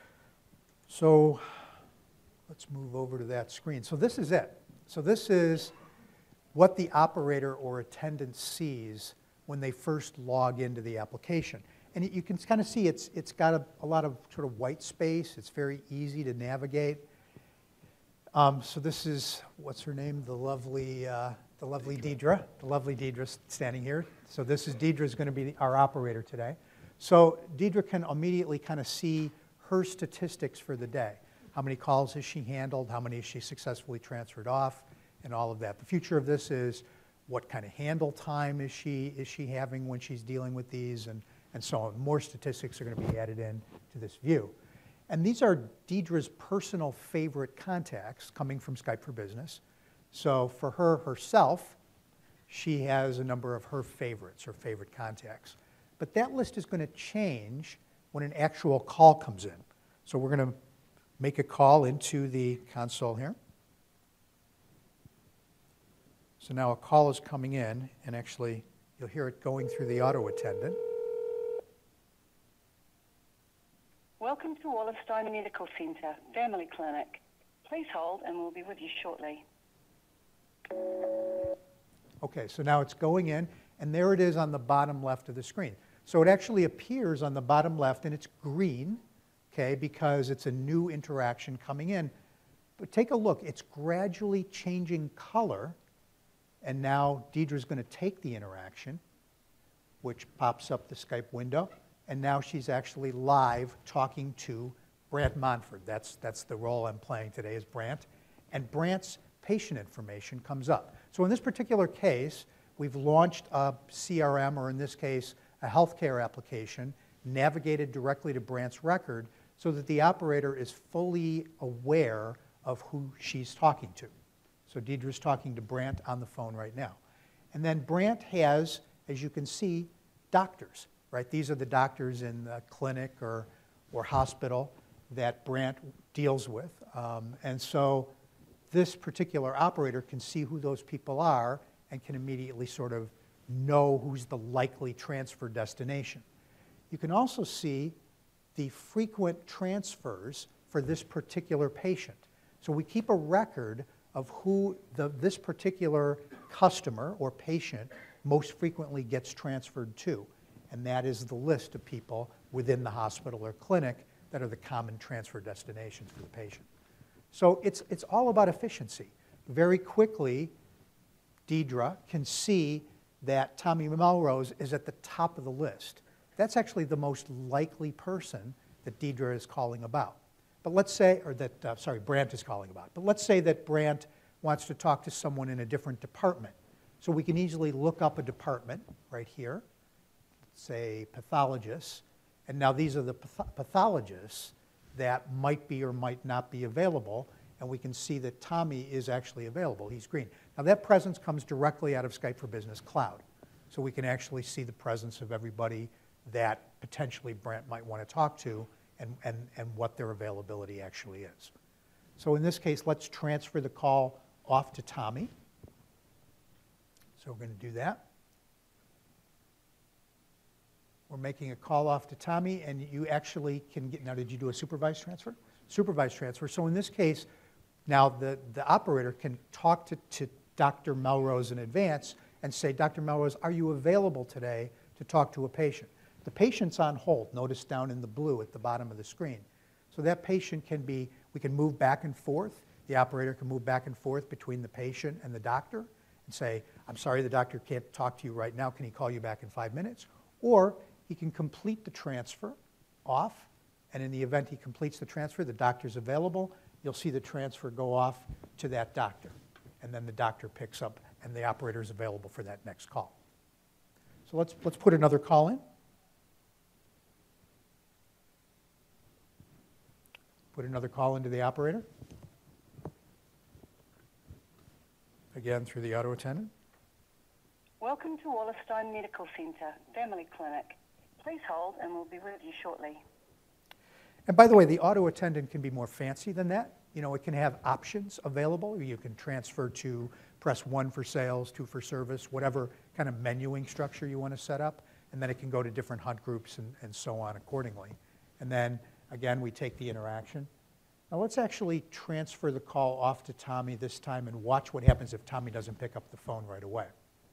[SPEAKER 3] So let's move over to that screen. So this is it. So this is what the operator or attendant sees when they first log into the application. And you can kind of see it's, it's got a, a lot of sort of white space. It's very easy to navigate. Um, so this is, what's her name? The lovely, uh, the lovely Deidre. The lovely Deidre standing here. So this is Deidre is going to be our operator today. So Deidre can immediately kind of see her statistics for the day. How many calls has she handled? How many has she successfully transferred off? And all of that. The future of this is what kind of handle time is she, is she having when she's dealing with these, and, and so on. More statistics are going to be added in to this view. And these are Deidre's personal favorite contacts coming from Skype for Business. So for her herself, she has a number of her favorites, her favorite contacts. But that list is going to change when an actual call comes in. So we're going to make a call into the console here. So now a call is coming in, and actually you'll hear it going through the auto attendant.
[SPEAKER 4] Welcome to Wallerstein Medical Center, Family Clinic. Please hold and we'll be with you shortly.
[SPEAKER 3] Okay, so now it's going in, and there it is on the bottom left of the screen. So it actually appears on the bottom left, and it's green, okay, because it's a new interaction coming in. But take a look, it's gradually changing color, and now Deidre's going to take the interaction, which pops up the Skype window, and now she's actually live talking to Brant Monford. That's, that's the role I'm playing today, is Brant. And Brant's patient information comes up. So in this particular case, we've launched a C R M, or in this case, a healthcare application, navigated directly to Brant's record so that the operator is fully aware of who she's talking to. So Deidre's talking to Brant on the phone right now. And then Brant has, as you can see, doctors, right? These are the doctors in the clinic or, or hospital that Brant deals with. Um, and so this particular operator can see who those people are and can immediately sort of know who's the likely transfer destination. You can also see the frequent transfers for this particular patient. So we keep a record of who the, this particular customer or patient most frequently gets transferred to. And that is the list of people within the hospital or clinic that are the common transfer destinations for the patient. So it's, it's all about efficiency. Very quickly, Deidre can see that Tommy Melrose is at the top of the list. That's actually the most likely person that Deidre is calling about. But let's say, or that, uh, sorry, Brant is calling about. But let's say that Brant wants to talk to someone in a different department. So we can easily look up a department right here, say pathologists, and now these are the path pathologists that might be or might not be available, and we can see that Tommy is actually available. He's green. Now that presence comes directly out of Skype for Business Cloud, so we can actually see the presence of everybody that potentially Brant might want to talk to and, and, and what their availability actually is. So in this case, let's transfer the call off to Tommy. So we're going to do that. We're making a call off to Tommy, and you actually can get, now did you do a supervised transfer? Supervised transfer. So in this case, now the, the operator can talk to, to Doctor Melrose in advance and say, Doctor Melrose, are you available today to talk to a patient? The patient's on hold, notice down in the blue at the bottom of the screen. So that patient can be, we can move back and forth. The operator can move back and forth between the patient and the doctor and say, I'm sorry, the doctor can't talk to you right now. Can he call you back in five minutes? Or he can complete the transfer off, and in the event he completes the transfer, the doctor's available, you'll see the transfer go off to that doctor. And then the doctor picks up, and the operator is available for that next call. So let's, let's put another call in. Put another call into the operator. Again, through the auto attendant.
[SPEAKER 4] Welcome to Wallerstein Medical Center, Family Clinic. Please hold and we'll be with you shortly.
[SPEAKER 3] And by the way, the auto attendant can be more fancy than that. You know, it can have options available. You can transfer to press one for sales, two for service, whatever kind of menuing structure you want to set up. And then it can go to different hunt groups and, and so on accordingly. And then, again, we take the interaction. Now let's actually transfer the call off to Tommy this time and watch what happens if Tommy doesn't pick up the phone right away.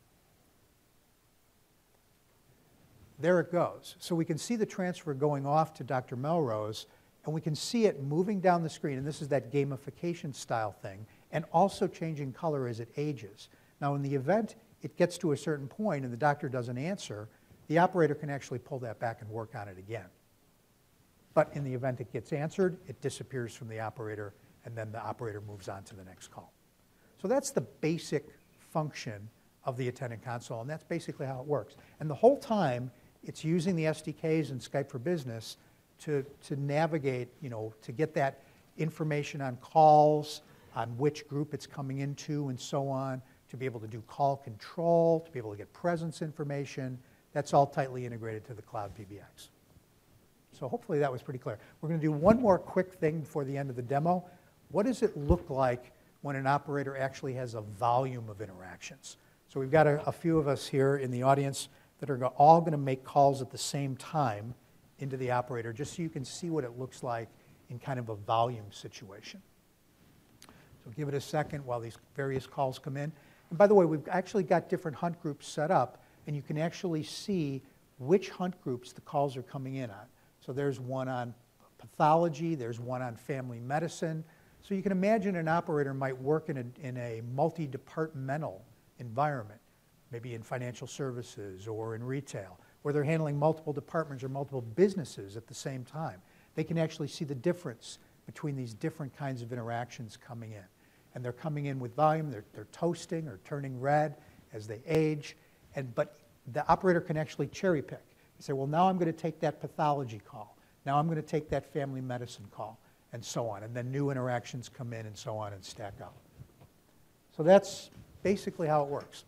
[SPEAKER 3] There it goes. So we can see the transfer going off to Doctor Melrose, and we can see it moving down the screen, and this is that gamification style thing, and also changing color as it ages. Now in the event it gets to a certain point and the doctor doesn't answer, the operator can actually pull that back and work on it again. But in the event it gets answered, it disappears from the operator, and then the operator moves on to the next call. So that's the basic function of the attendant console, and that's basically how it works. And the whole time, it's using the S D Ks and Skype for Business to, to navigate, you know, to get that information on calls, on which group it's coming into, and so on, to be able to do call control, to be able to get presence information. That's all tightly integrated to the Cloud P B X. So hopefully that was pretty clear. We're going to do one more quick thing before the end of the demo. What does it look like when an operator actually has a volume of interactions? So we've got a, a few of us here in the audience that are all going to make calls at the same time into the operator, just so you can see what it looks like in kind of a volume situation. So give it a second while these various calls come in. And by the way, we've actually got different hunt groups set up, and you can actually see which hunt groups the calls are coming in on. So there's one on pathology, there's one on family medicine. So you can imagine an operator might work in a, in a multi-departmental environment, maybe in financial services or in retail, where they're handling multiple departments or multiple businesses at the same time. They can actually see the difference between these different kinds of interactions coming in. And they're coming in with volume, they're, they're toasting or turning red as they age, and, but the operator can actually cherry pick. You say, well, now I'm going to take that pathology call. Now I'm going to take that family medicine call, and so on. And then new interactions come in and so on and stack up. So that's basically how it works.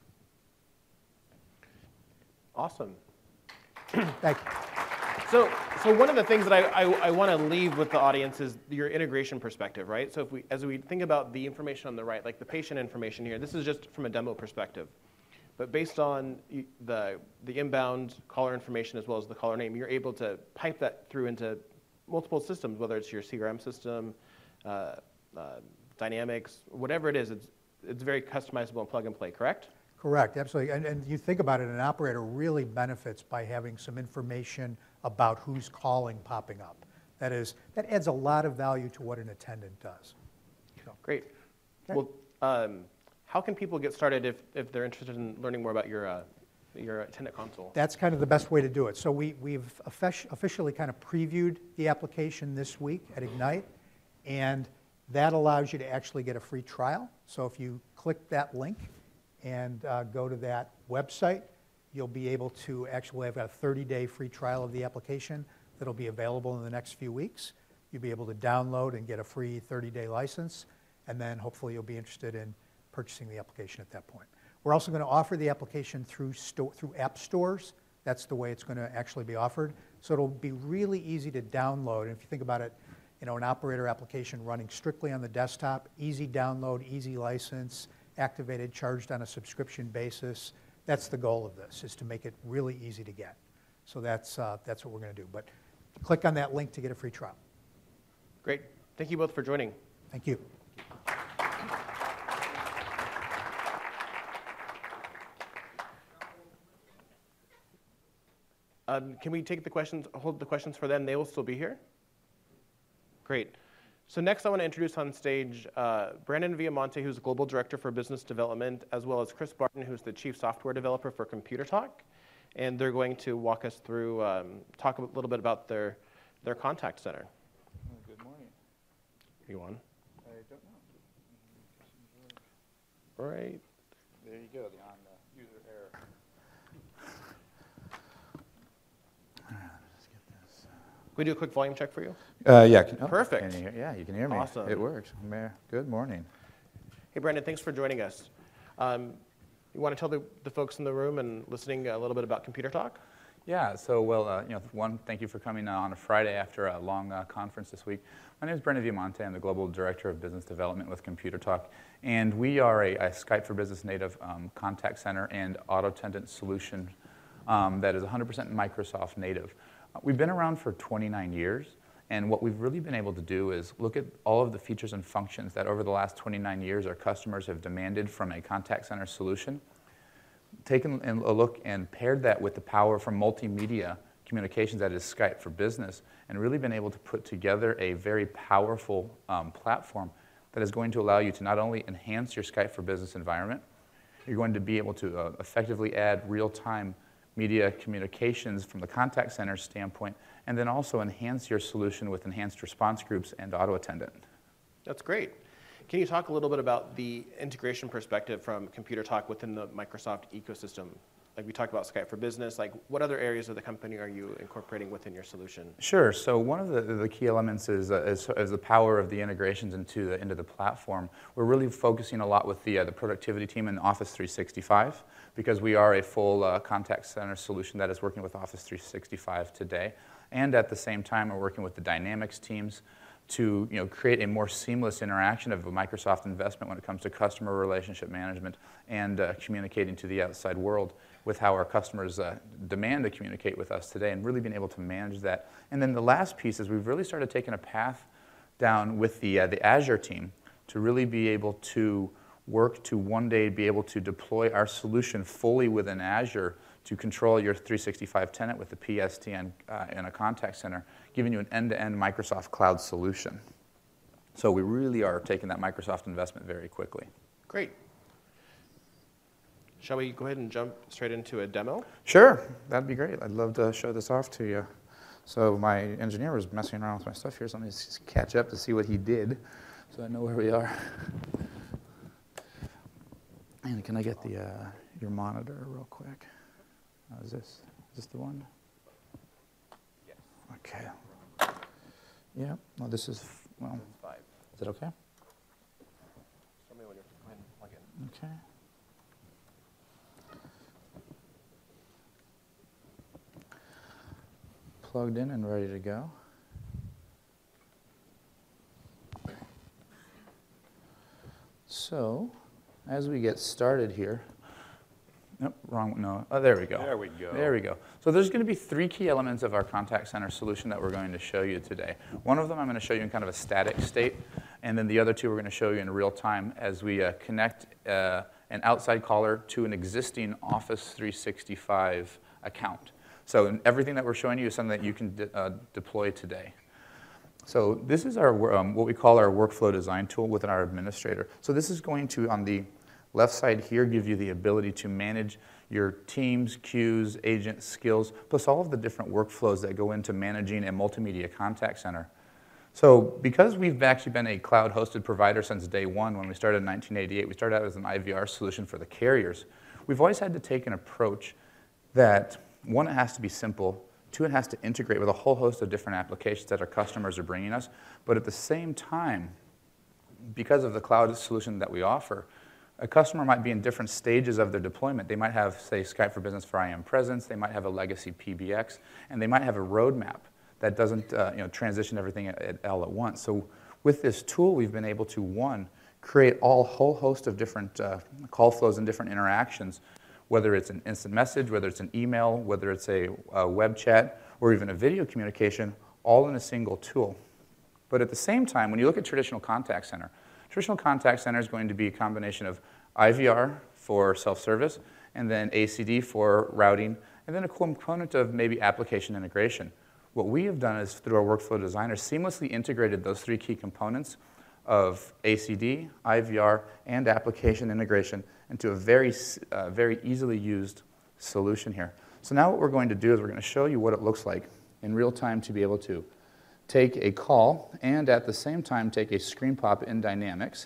[SPEAKER 1] Awesome.
[SPEAKER 3] Thank you.
[SPEAKER 1] So, so one of the things that I, I, I want to leave with the audience is your integration perspective, right? So if we, as we think about the information on the right, like the patient information here, this is just from a demo perspective. But based on the, the inbound caller information as well as the caller name, you're able to pipe that through into multiple systems, whether it's your C R M system, uh, uh, Dynamics, whatever it is, it's, it's very customizable and plug and play, correct?
[SPEAKER 3] Correct, absolutely. And, and you think about it, an operator really benefits by having some information about who's calling popping up. That is, that adds a lot of value to what an attendant does. So.
[SPEAKER 1] Great.
[SPEAKER 3] Okay.
[SPEAKER 1] Well, um, how can people get started if, if they're interested in learning more about your, uh, your attendant console?
[SPEAKER 3] That's kind of the best way to do it. So we, we've offic- officially kind of previewed the application this week at Ignite, and that allows you to actually get a free trial. So if you click that link and uh, go to that website, you'll be able to actually have a thirty-day free trial of the application that'll be available in the next few weeks. You'll be able to download and get a free thirty-day license, and then hopefully you'll be interested in purchasing the application at that point. We're also going to offer the application through, sto- through app stores. That's the way it's going to actually be offered. So it'll be really easy to download. And if you think about it, you know, an operator application running strictly on the desktop, easy download, easy license, activated, charged on a subscription basis. That's the goal of this, is to make it really easy to get. So that's, uh, that's what we're going to do. But click on that link to get a free trial.
[SPEAKER 1] Great. Thank you both for joining.
[SPEAKER 3] Thank you.
[SPEAKER 1] Um, can we take the questions, hold the questions for them? They will still be here? Great. So next I want to introduce on stage uh, Brandon Viamonte, who's Global Director for Business Development, as well as Chris Barton, who's the Chief Software Developer for Computer Talk. And they're going to walk us through, um, talk a little bit about their, their contact center.
[SPEAKER 5] Oh, good morning.
[SPEAKER 1] Are you on?
[SPEAKER 5] I don't know.
[SPEAKER 1] All right.
[SPEAKER 5] There you go, the on the user error.
[SPEAKER 1] Can we do a quick volume check for you?
[SPEAKER 5] Uh, yeah. Can, oh,
[SPEAKER 1] Perfect.
[SPEAKER 5] Can you hear, yeah, you can hear me.
[SPEAKER 1] Awesome.
[SPEAKER 5] It works. Mayor, good morning.
[SPEAKER 1] Hey, Brandon, thanks for joining us. Um, you want to tell the, the folks in the room and listening a little bit about Computer Talk?
[SPEAKER 5] Yeah, so, well, uh, you know, one, thank you for coming uh, on a Friday after a long uh, conference this week. My name is Brandon Viamonte. I'm the Global Director of Business Development with Computer Talk, and we are a, a Skype for Business native um, contact center and auto attendant solution um, that is one hundred percent Microsoft native. Uh, we've been around for twenty-nine years, and what we've really been able to do is look at all of the features and functions that over the last twenty-nine years our customers have demanded from a contact center solution, taken a look and paired that with the power from multimedia communications that is Skype for Business, and really been able to put together a very powerful um, platform that is going to allow you to not only enhance your Skype for Business environment, you're going to be able to uh, effectively add real-time media communications from the contact center standpoint, and then also enhance your solution with enhanced response groups and auto attendant.
[SPEAKER 1] That's great. Can you talk a little bit about the integration perspective from Computer Talk within the Microsoft ecosystem? Like we talked about Skype for Business, like what other areas of the company are you incorporating within your solution?
[SPEAKER 5] Sure. So one of the, the key elements is, uh, is, is the power of the integrations into the, into the platform. We're really focusing a lot with the, uh, the productivity team in Office three sixty-five, because we are a full uh, contact center solution that is working with Office three sixty-five today. And at the same time, we're working with the Dynamics teams to you know, create a more seamless interaction of a Microsoft investment when it comes to customer relationship management and uh, communicating to the outside world with how our customers uh, demand to communicate with us today, and really being able to manage that. And then the last piece is we've really started taking a path down with the, uh, the Azure team to really be able to work to one day be able to deploy our solution fully within Azure to control your three sixty-five tenant with the P S T and, uh, in a contact center, giving you an end-to-end Microsoft Cloud solution. So we really are taking that Microsoft investment very quickly.
[SPEAKER 1] Great. Shall we go ahead and jump straight into a demo?
[SPEAKER 5] Sure, that'd be great. I'd love to show this off to you. So my engineer was messing around with my stuff here, so let me just catch up to see what he did so I know where we are. And can I get the uh, your monitor real quick? Uh, is this is this the one?
[SPEAKER 1] Yes.
[SPEAKER 5] Okay. Yeah. Well, this is well.
[SPEAKER 1] Five.
[SPEAKER 5] Is it okay?
[SPEAKER 1] Tell me when you're go ahead and plug in.
[SPEAKER 5] Okay. Plugged in and ready to go. So, as we get started here, nope, wrong, no, oh, there we go.
[SPEAKER 6] There we go.
[SPEAKER 5] There we go. So there's going to be three key elements of our contact center solution that we're going to show you today. One of them I'm going to show you in kind of a static state, and then the other two we're going to show you in real time as we uh, connect uh, an outside caller to an existing Office three sixty-five account. So everything that we're showing you is something that you can de uh, deploy today. So this is our um, what we call our workflow design tool within our administrator. So this is going to, on the left side here, give you the ability to manage your teams, queues, agents, skills, plus all of the different workflows that go into managing a multimedia contact center. So because we've actually been a cloud-hosted provider since day one, when we started in nineteen eighty-eight, we started out as an I V R solution for the carriers. We've always had to take an approach that, one, it has to be simple. Two, it has to integrate with a whole host of different applications that our customers are bringing us. But at the same time, because of the cloud solution that we offer, a customer might be in different stages of their deployment. They might have, say, Skype for Business for I M Presence. They might have a legacy P B X. And they might have a roadmap that doesn't uh, you know, transition everything at, at all at once. So with this tool, we've been able to, one, create all whole host of different uh, call flows and different interactions, whether it's an instant message, whether it's an email, whether it's a, a web chat, or even a video communication, all in a single tool. But at the same time, when you look at traditional contact center, traditional contact center is going to be a combination of I V R for self-service, and then A C D for routing, and then a component of maybe application integration. What we have done is, through our workflow designer, seamlessly integrated those three key components of A C D, I V R, and application integration into a very, uh, very easily used solution here. So now what we're going to do is we're going to show you what it looks like in real time to be able to take a call and at the same time take a screen pop in Dynamics,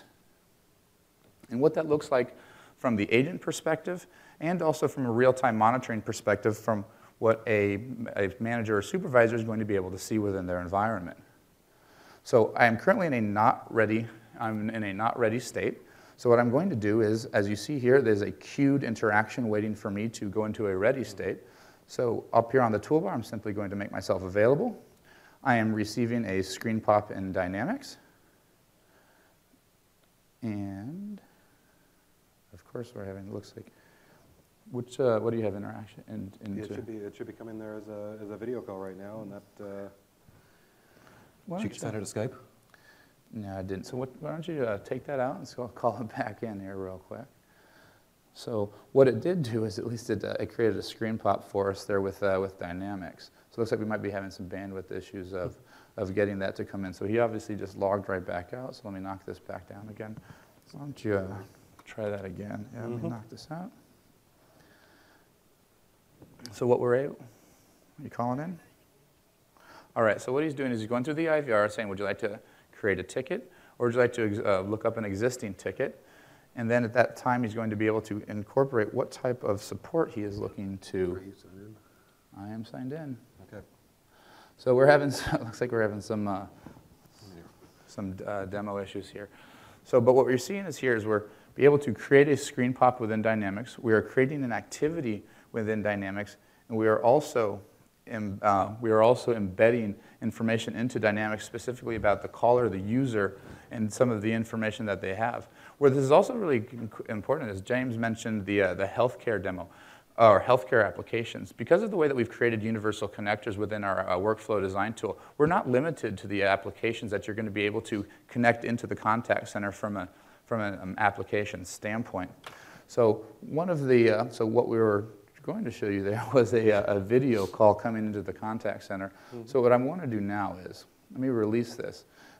[SPEAKER 5] and what that looks like from the agent perspective and also from a real-time monitoring perspective from what a, a manager or supervisor is going to be able to see within their environment. So I am currently in a not ready, I'm in a not ready state. So what I'm going to do is, as you see here, there's a queued interaction waiting for me to go into a ready state. So up here on the toolbar, I'm simply going to make myself available. I am receiving a screen pop in Dynamics. And of course we're having, it looks like, which, uh, what do you have interaction? In, into?
[SPEAKER 6] It should be it should be coming there as a as a video call right now, and that. Uh,
[SPEAKER 5] Why
[SPEAKER 6] Did
[SPEAKER 5] don't
[SPEAKER 6] you get started to Skype?
[SPEAKER 5] No, I didn't. So what, why don't you uh, take that out and so I'll call it back in here real quick. So what it did do is at least it, uh, it created a screen pop for us there with, uh, with Dynamics. So it looks like we might be having some bandwidth issues of, of getting that to come in. So he obviously just logged right back out. So let me knock this back down again. So why don't you uh, try that again? Yeah, mm-hmm. Let me knock this out. So what we're able, are you calling in? All right, so what he's doing is he's going through the I V R saying, would you like to create a ticket, or would you like to uh, look up an existing ticket? And then at that time, he's going to be able to incorporate what type of support he is looking to.
[SPEAKER 6] Are you signed in?
[SPEAKER 5] I am signed in.
[SPEAKER 6] Okay.
[SPEAKER 5] So we're having, it looks like we're having some, uh, some uh, demo issues here. So, but what we're seeing is here is we're be able to create a screen pop within Dynamics. We are creating an activity within Dynamics, and we are also in, uh, we are also embedding information into Dynamics specifically about the caller, the user, and some of the information that they have. Where this is also really important, as James mentioned, the uh, the healthcare demo, or healthcare applications. Because of the way that we've created universal connectors within our uh, workflow design tool, we're not limited to the applications that you're going to be able to connect into the contact center from a from an um, application standpoint. So one of the uh, so what we were going to show you there was a, a video call coming into the contact center. Mm-hmm. So what I want to do now is, let me release this.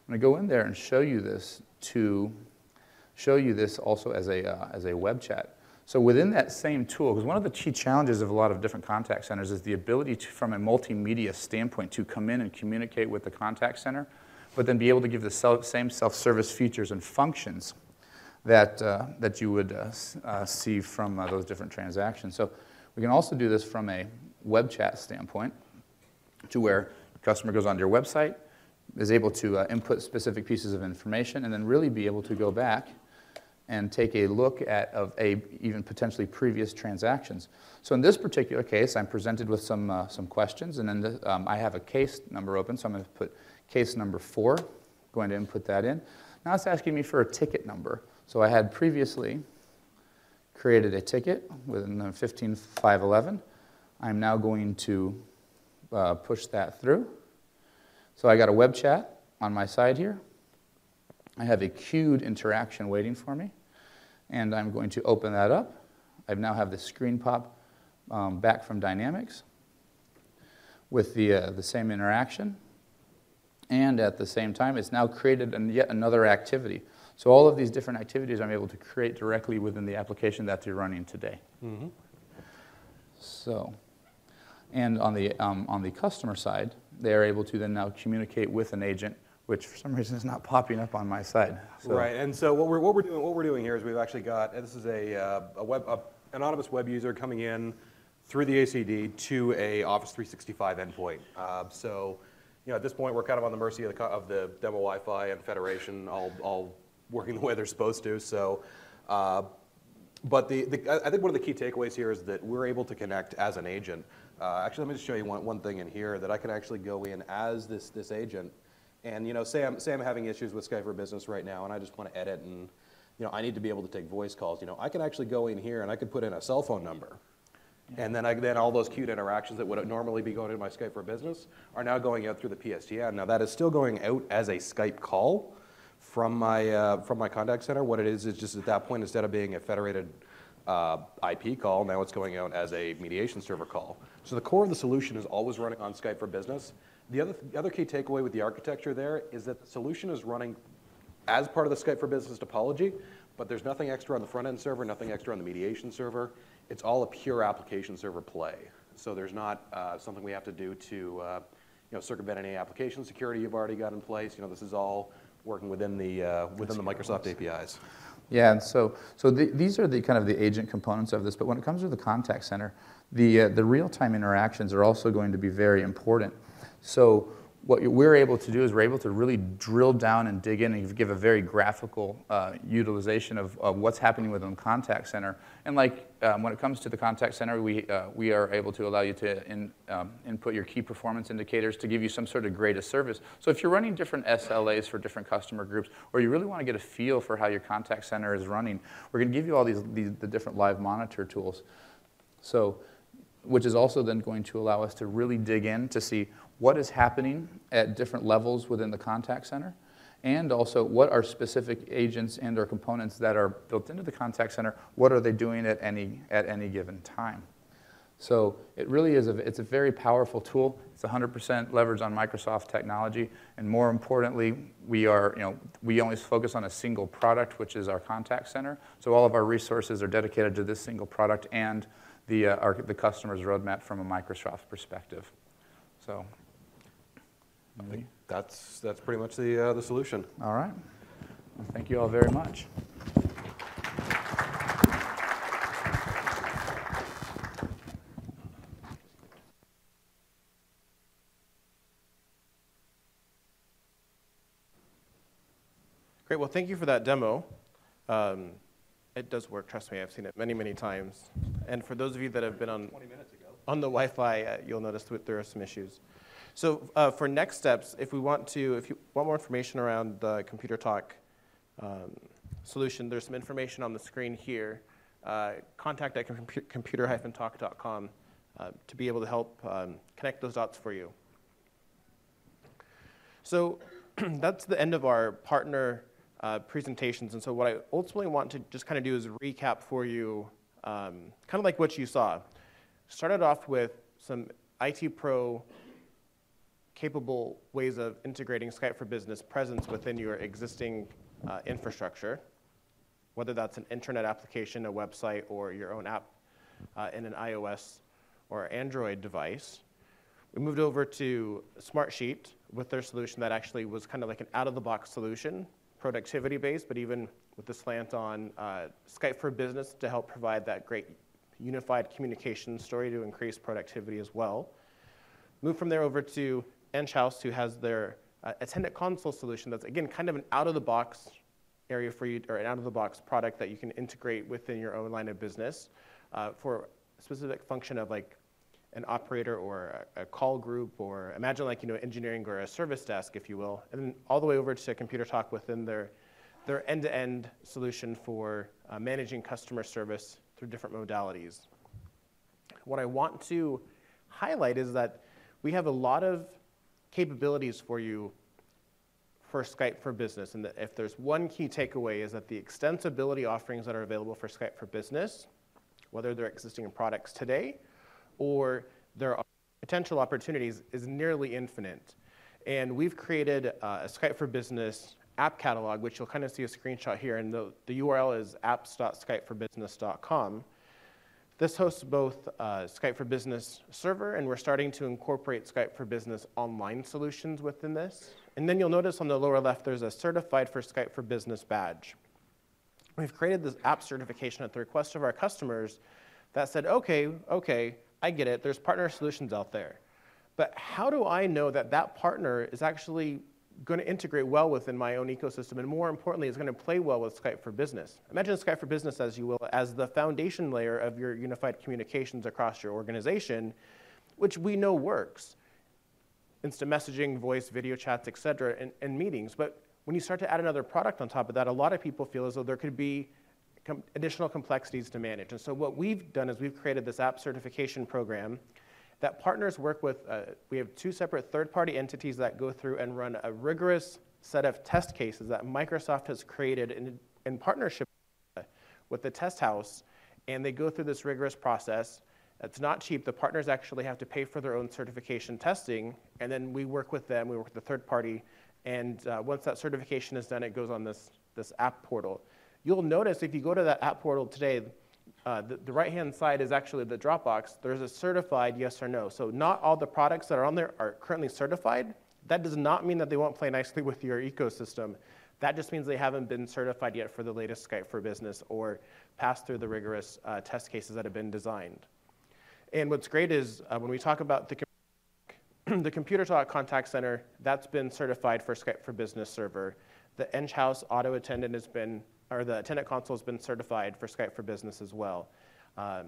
[SPEAKER 5] I'm going to go in there and show you this to show you this also as a, uh, as a web chat. So within that same tool, because one of the key challenges of a lot of different contact centers is the ability to, from a multimedia standpoint, to come in and communicate with the contact center, but then be able to give the self, same self-service features and functions that, uh, that you would uh, uh, see from uh, those different transactions. So we can also do this from a web chat standpoint, to where the customer goes onto your website, is able to uh, input specific pieces of information, and then really be able to go back and take a look at of a even potentially previous transactions. So in this particular case, I'm presented with some uh, some questions, and then the, um, I have a case number open, so I'm going to put case number four, going to input that in. Now it's asking me for a ticket number. So I had previously created a ticket within fifteen five eleven. I'm now going to uh, push that through. So I got a web chat on my side here. I have a queued interaction waiting for me, and I'm going to open that up. I now have the screen pop um, back from Dynamics with the, uh, the same interaction, and at the same time, it's now created an, yet another activity. So all of these different activities I'm able to create directly within the application that you're running today. Mm-hmm. So, and on the, um, on the customer side, they are able to then now communicate with an agent, which for some reason is not popping up on my side. So.
[SPEAKER 6] Right, and so what we're, what we're doing what we're doing here is we've actually got, this is a, uh, a web a anonymous web user coming in through the A C D to a Office three sixty-five endpoint. Uh, so, you know, at this point we're kind of on the mercy of the, of the demo Wi-Fi and Federation, all, all working the way they're supposed to. So, uh, but the, the I think one of the key takeaways here is that we're able to connect as an agent. Uh, actually, let me just show you one, one thing in here that I can actually go in as this this agent. And, you know, say I'm, say I'm having issues with Skype for Business right now, and I just want to edit, and, you know, I need to be able to take voice calls. You know, I can actually go in here, and I could put in a cell phone number. Yeah. And then, I, then all those queued interactions that would normally be going to my Skype for Business are now going out through the P S T N. Now, that is still going out as a Skype call from my, uh, from my contact center. What it is is just at that point, instead of being a federated uh, I P call, now it's going out as a mediation server call. So the core of the solution is always running on Skype for Business. The other, the other key takeaway with the architecture there is that the solution is running as part of the Skype for Business topology, but there's nothing extra on the front-end server, nothing extra on the mediation server. It's all a pure application server play. So there's not uh, something we have to do to uh, you know, circumvent any application security you've already got in place. You know, this is all working within the, uh, within the Microsoft A P Is.
[SPEAKER 5] Yeah, and so, so the, these are the kind of the agent components of this, but when it comes to the contact center, the, uh, the real-time interactions are also going to be very important. So what we're able to do is we're able to really drill down and dig in and give a very graphical uh, utilization of, of what's happening within the contact center. And like um, when it comes to the contact center, we, uh, we are able to allow you to in, um, input your key performance indicators to give you some sort of grade of service. So if you're running different S L As for different customer groups, or you really want to get a feel for how your contact center is running, we're going to give you all these, these the different live monitor tools. So, which is also then going to allow us to really dig in to see what is happening at different levels within the contact center, and also what are specific agents and or components that are built into the contact center, what are they doing at any, at any given time. So it really is, a, it's a very powerful tool. It's one hundred percent leveraged on Microsoft technology, and more importantly, we are, you know, we only focus on a single product, which is our contact center. So all of our resources are dedicated to this single product and the, uh, our, the customer's roadmap from a Microsoft perspective. So,
[SPEAKER 6] I think that's, that's pretty much the, uh, the solution.
[SPEAKER 5] all right. Well, thank you all very much.
[SPEAKER 1] Great, well, thank you for that demo. Um, it does work, trust me, I've seen it many, many times. And for those of you that have been on, on the Wi-Fi, uh, you'll notice that there are some issues. So uh, for next steps, if we want to, if you want more information around the Computer Talk um, solution, there's some information on the screen here. Uh, contact at computer dash talk dot com uh, to be able to help um, connect those dots for you. So that's the end of our partner uh, presentations. And so what I ultimately want to just kind of do is recap for you um, kind of like what you saw. Started off with some I T Pro capable ways of integrating Skype for Business presence within your existing uh, infrastructure, whether that's an internet application, a website, or your own app uh, in an iOS or Android device. We moved over to Smartsheet with their solution that actually was kind of like an out-of-the-box solution, productivity-based, but even with the slant on uh, Skype for Business to help provide that great unified communication story to increase productivity as well. Moved from there over to Enghouse, who has their uh, attendant console solution that's, again, kind of an out-of-the-box area for you, or an out-of-the-box product that you can integrate within your own line of business uh, for a specific function of like an operator or a, a call group, or imagine like, you know, engineering or a service desk, if you will, and then all the way over to Computer Talk within their, their end-to-end solution for uh, managing customer service through different modalities. What I want to highlight is that we have a lot of capabilities for you for Skype for Business, and that if there's one key takeaway is that the extensibility offerings that are available for Skype for Business, whether they're existing in products today or there are potential opportunities, is nearly infinite. And we've created uh, a Skype for Business app catalog, which you'll kind of see a screenshot here, and the, the U R L is apps dot skype for business dot com. This hosts both uh, Skype for Business server, and we're starting to incorporate Skype for Business online solutions within this. And then you'll notice on the lower left, there's a certified for Skype for Business badge. We've created this app certification at the request of our customers that said, okay, okay, I get it, there's partner solutions out there. But how do I know that that partner is actually going to integrate well within my own ecosystem, and more importantly, is going to play well with Skype for Business? Imagine Skype for Business, as you will, as the foundation layer of your unified communications across your organization, which we know works. Instant messaging, voice, video chats, et cetera, and, and meetings. But when you start to add another product on top of that, a lot of people feel as though there could be com- additional complexities to manage. And so what we've done is we've created this app certification program that partners work with. Uh, we have two separate third-party entities that go through and run a rigorous set of test cases that Microsoft has created in, in partnership with the test house, and they go through this rigorous process. It's not cheap. The partners actually have to pay for their own certification testing, and then we work with them, we work with the third party, and uh, once that certification is done, it goes on this, this app portal. You'll notice if you go to that app portal today, Uh, the, the right-hand side is actually the Dropbox. There's a certified yes or no. So not all the products that are on there are currently certified. That does not mean that they won't play nicely with your ecosystem. That just means they haven't been certified yet for the latest Skype for Business or passed through the rigorous uh, test cases that have been designed. And what's great is uh, when we talk about the, com- the Computer Talk Contact Center, that's been certified for Skype for Business server. The Enghouse Auto Attendant has been or the attendant console has been certified for Skype for Business as well. Um,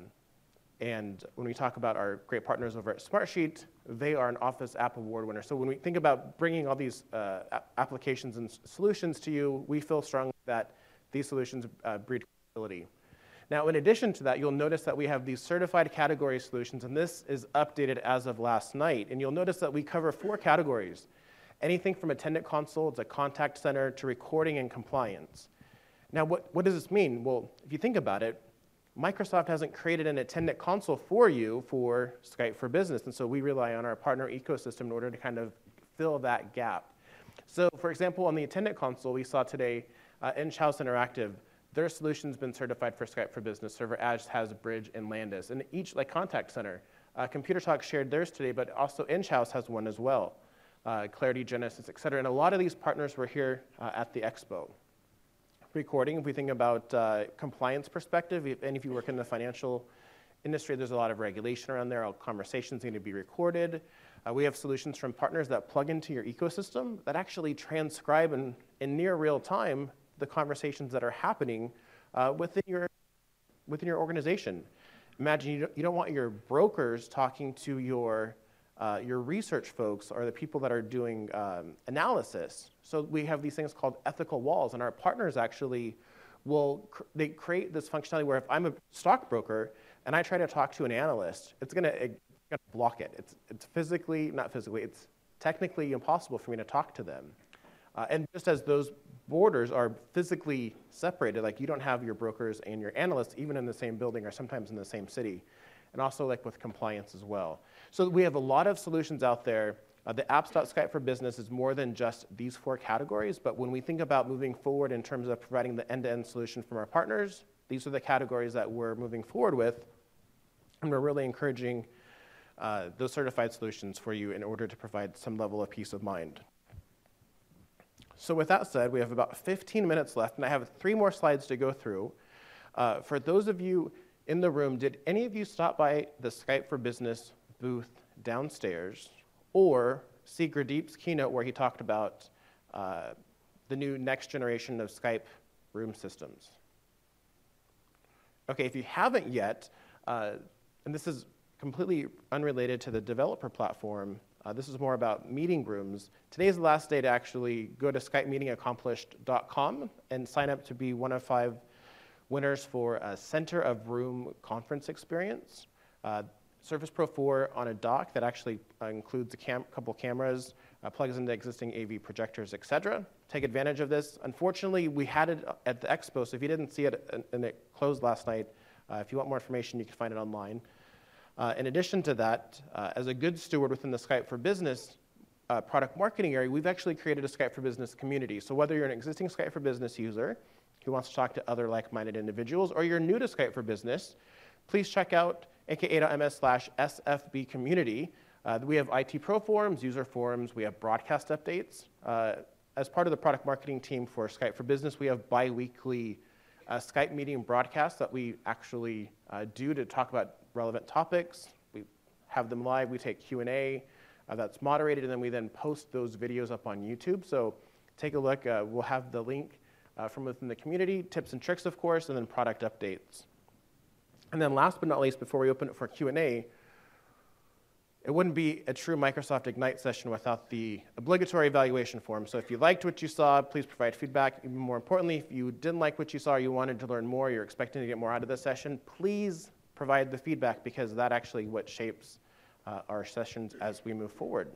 [SPEAKER 1] and when we talk about our great partners over at Smartsheet, they are an Office App Award winner. So when we think about bringing all these uh, applications and solutions to you, we feel strongly that these solutions uh, breed credibility. Now, in addition to that, you'll notice that we have these certified category solutions, and this is updated as of last night. And you'll notice that we cover four categories: anything from attendant console to contact center to recording and compliance. Now, what, what does this mean? Well, if you think about it, Microsoft hasn't created an attendant console for you for Skype for Business, and so we rely on our partner ecosystem in order to kind of fill that gap. So, for example, on the attendant console, we saw today uh, Enghouse Interactive, their solution's been certified for Skype for Business server, as has Bridge and Landis. And each, like Contact Center, uh, Computer Talk shared theirs today, but also Enghouse has one as well, uh, Clarity, Genesis, et cetera. And a lot of these partners were here uh, at the expo. Recording, if we think about uh, compliance perspective, if, and if you work in the financial industry, there's a lot of regulation around there. All conversations need to be recorded. Uh, we have solutions from partners that plug into your ecosystem that actually transcribe in, in near real time the conversations that are happening uh, within your within your organization. Imagine you don't, you don't want your brokers talking to your Uh, your research folks or the people that are doing um, analysis. So we have these things called ethical walls, and our partners actually will cr- they create this functionality where if I'm a stockbroker and I try to talk to an analyst, it's going to block it. It's it's physically, not physically, it's technically impossible for me to talk to them. Uh, and just as those borders are physically separated, like you don't have your brokers and your analysts even in the same building or sometimes in the same city. And also like with compliance as well. So we have a lot of solutions out there Uh, the apps.skype for Business is more than just these four categories, but when we think about moving forward in terms of providing the end-to-end solution from our partners, these are the categories that we're moving forward with, and we're really encouraging uh, those certified solutions for you in order to provide some level of peace of mind. So with that said, we have about fifteen minutes left, and I have three more slides to go through. Uh, for those of you in the room, did any of you stop by the Skype for Business booth downstairs or see Gurdeep's keynote where he talked about uh, the new next generation of Skype room systems? Okay, if you haven't yet, uh, and this is completely unrelated to the developer platform, uh, this is more about meeting rooms. Today's the last day to actually go to skype meeting accomplished dot com and sign up to be one of five winners for a Center of Room conference experience. Uh, Surface Pro four on a dock that actually uh, includes a cam couple cameras, uh, plugs into existing A V projectors, et cetera. Take advantage of this. Unfortunately, we had it at the expo, so if you didn't see it and it closed last night, uh, if you want more information, you can find it online. Uh, in addition to that, uh, as a good steward within the Skype for Business uh, product marketing area, we've actually created a Skype for Business community. So whether you're an existing Skype for Business user who wants to talk to other like-minded individuals, or you're new to Skype for Business, please check out a k a dot m s slash S F B community. Uh, we have I T Pro forums, user forums, we have broadcast updates. Uh, as part of the product marketing team for Skype for Business, we have bi-weekly uh, Skype meeting broadcasts that we actually uh, do to talk about relevant topics. We have them live, we take Q and A uh, that's moderated, and then we then post those videos up on YouTube. So take a look, uh, we'll have the link uh, from within the community, tips and tricks, of course, and then product updates. And then last but not least, before we open it for Q and A, it wouldn't be a true Microsoft Ignite session without the obligatory evaluation form. So if you liked what you saw, please provide feedback. Even more importantly, if you didn't like what you saw, or you wanted to learn more, you're expecting to get more out of this session, please provide the feedback, because that actually what shapes uh, our sessions as we move forward.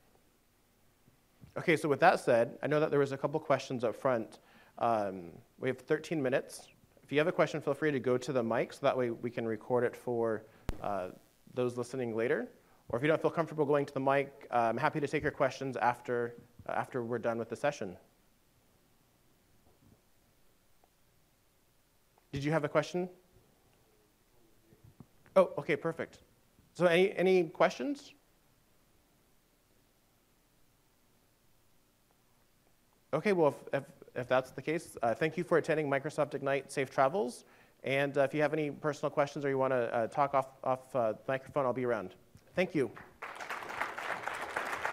[SPEAKER 1] Okay, so with that said, I know that there was a couple questions up front. Um, we have thirteen minutes. If you have a question, feel free to go to the mic, so that way we can record it for uh, those listening later. Or if you don't feel comfortable going to the mic, uh, I'm happy to take your questions after, uh, after we're done with the session. Did you have a question? Oh, okay, perfect. So any, any questions? Okay, well, if, if, if that's the case, uh, thank you for attending Microsoft Ignite Safe Travels. And uh, if you have any personal questions or you want to uh, talk off, off uh, the microphone, I'll be around. Thank you.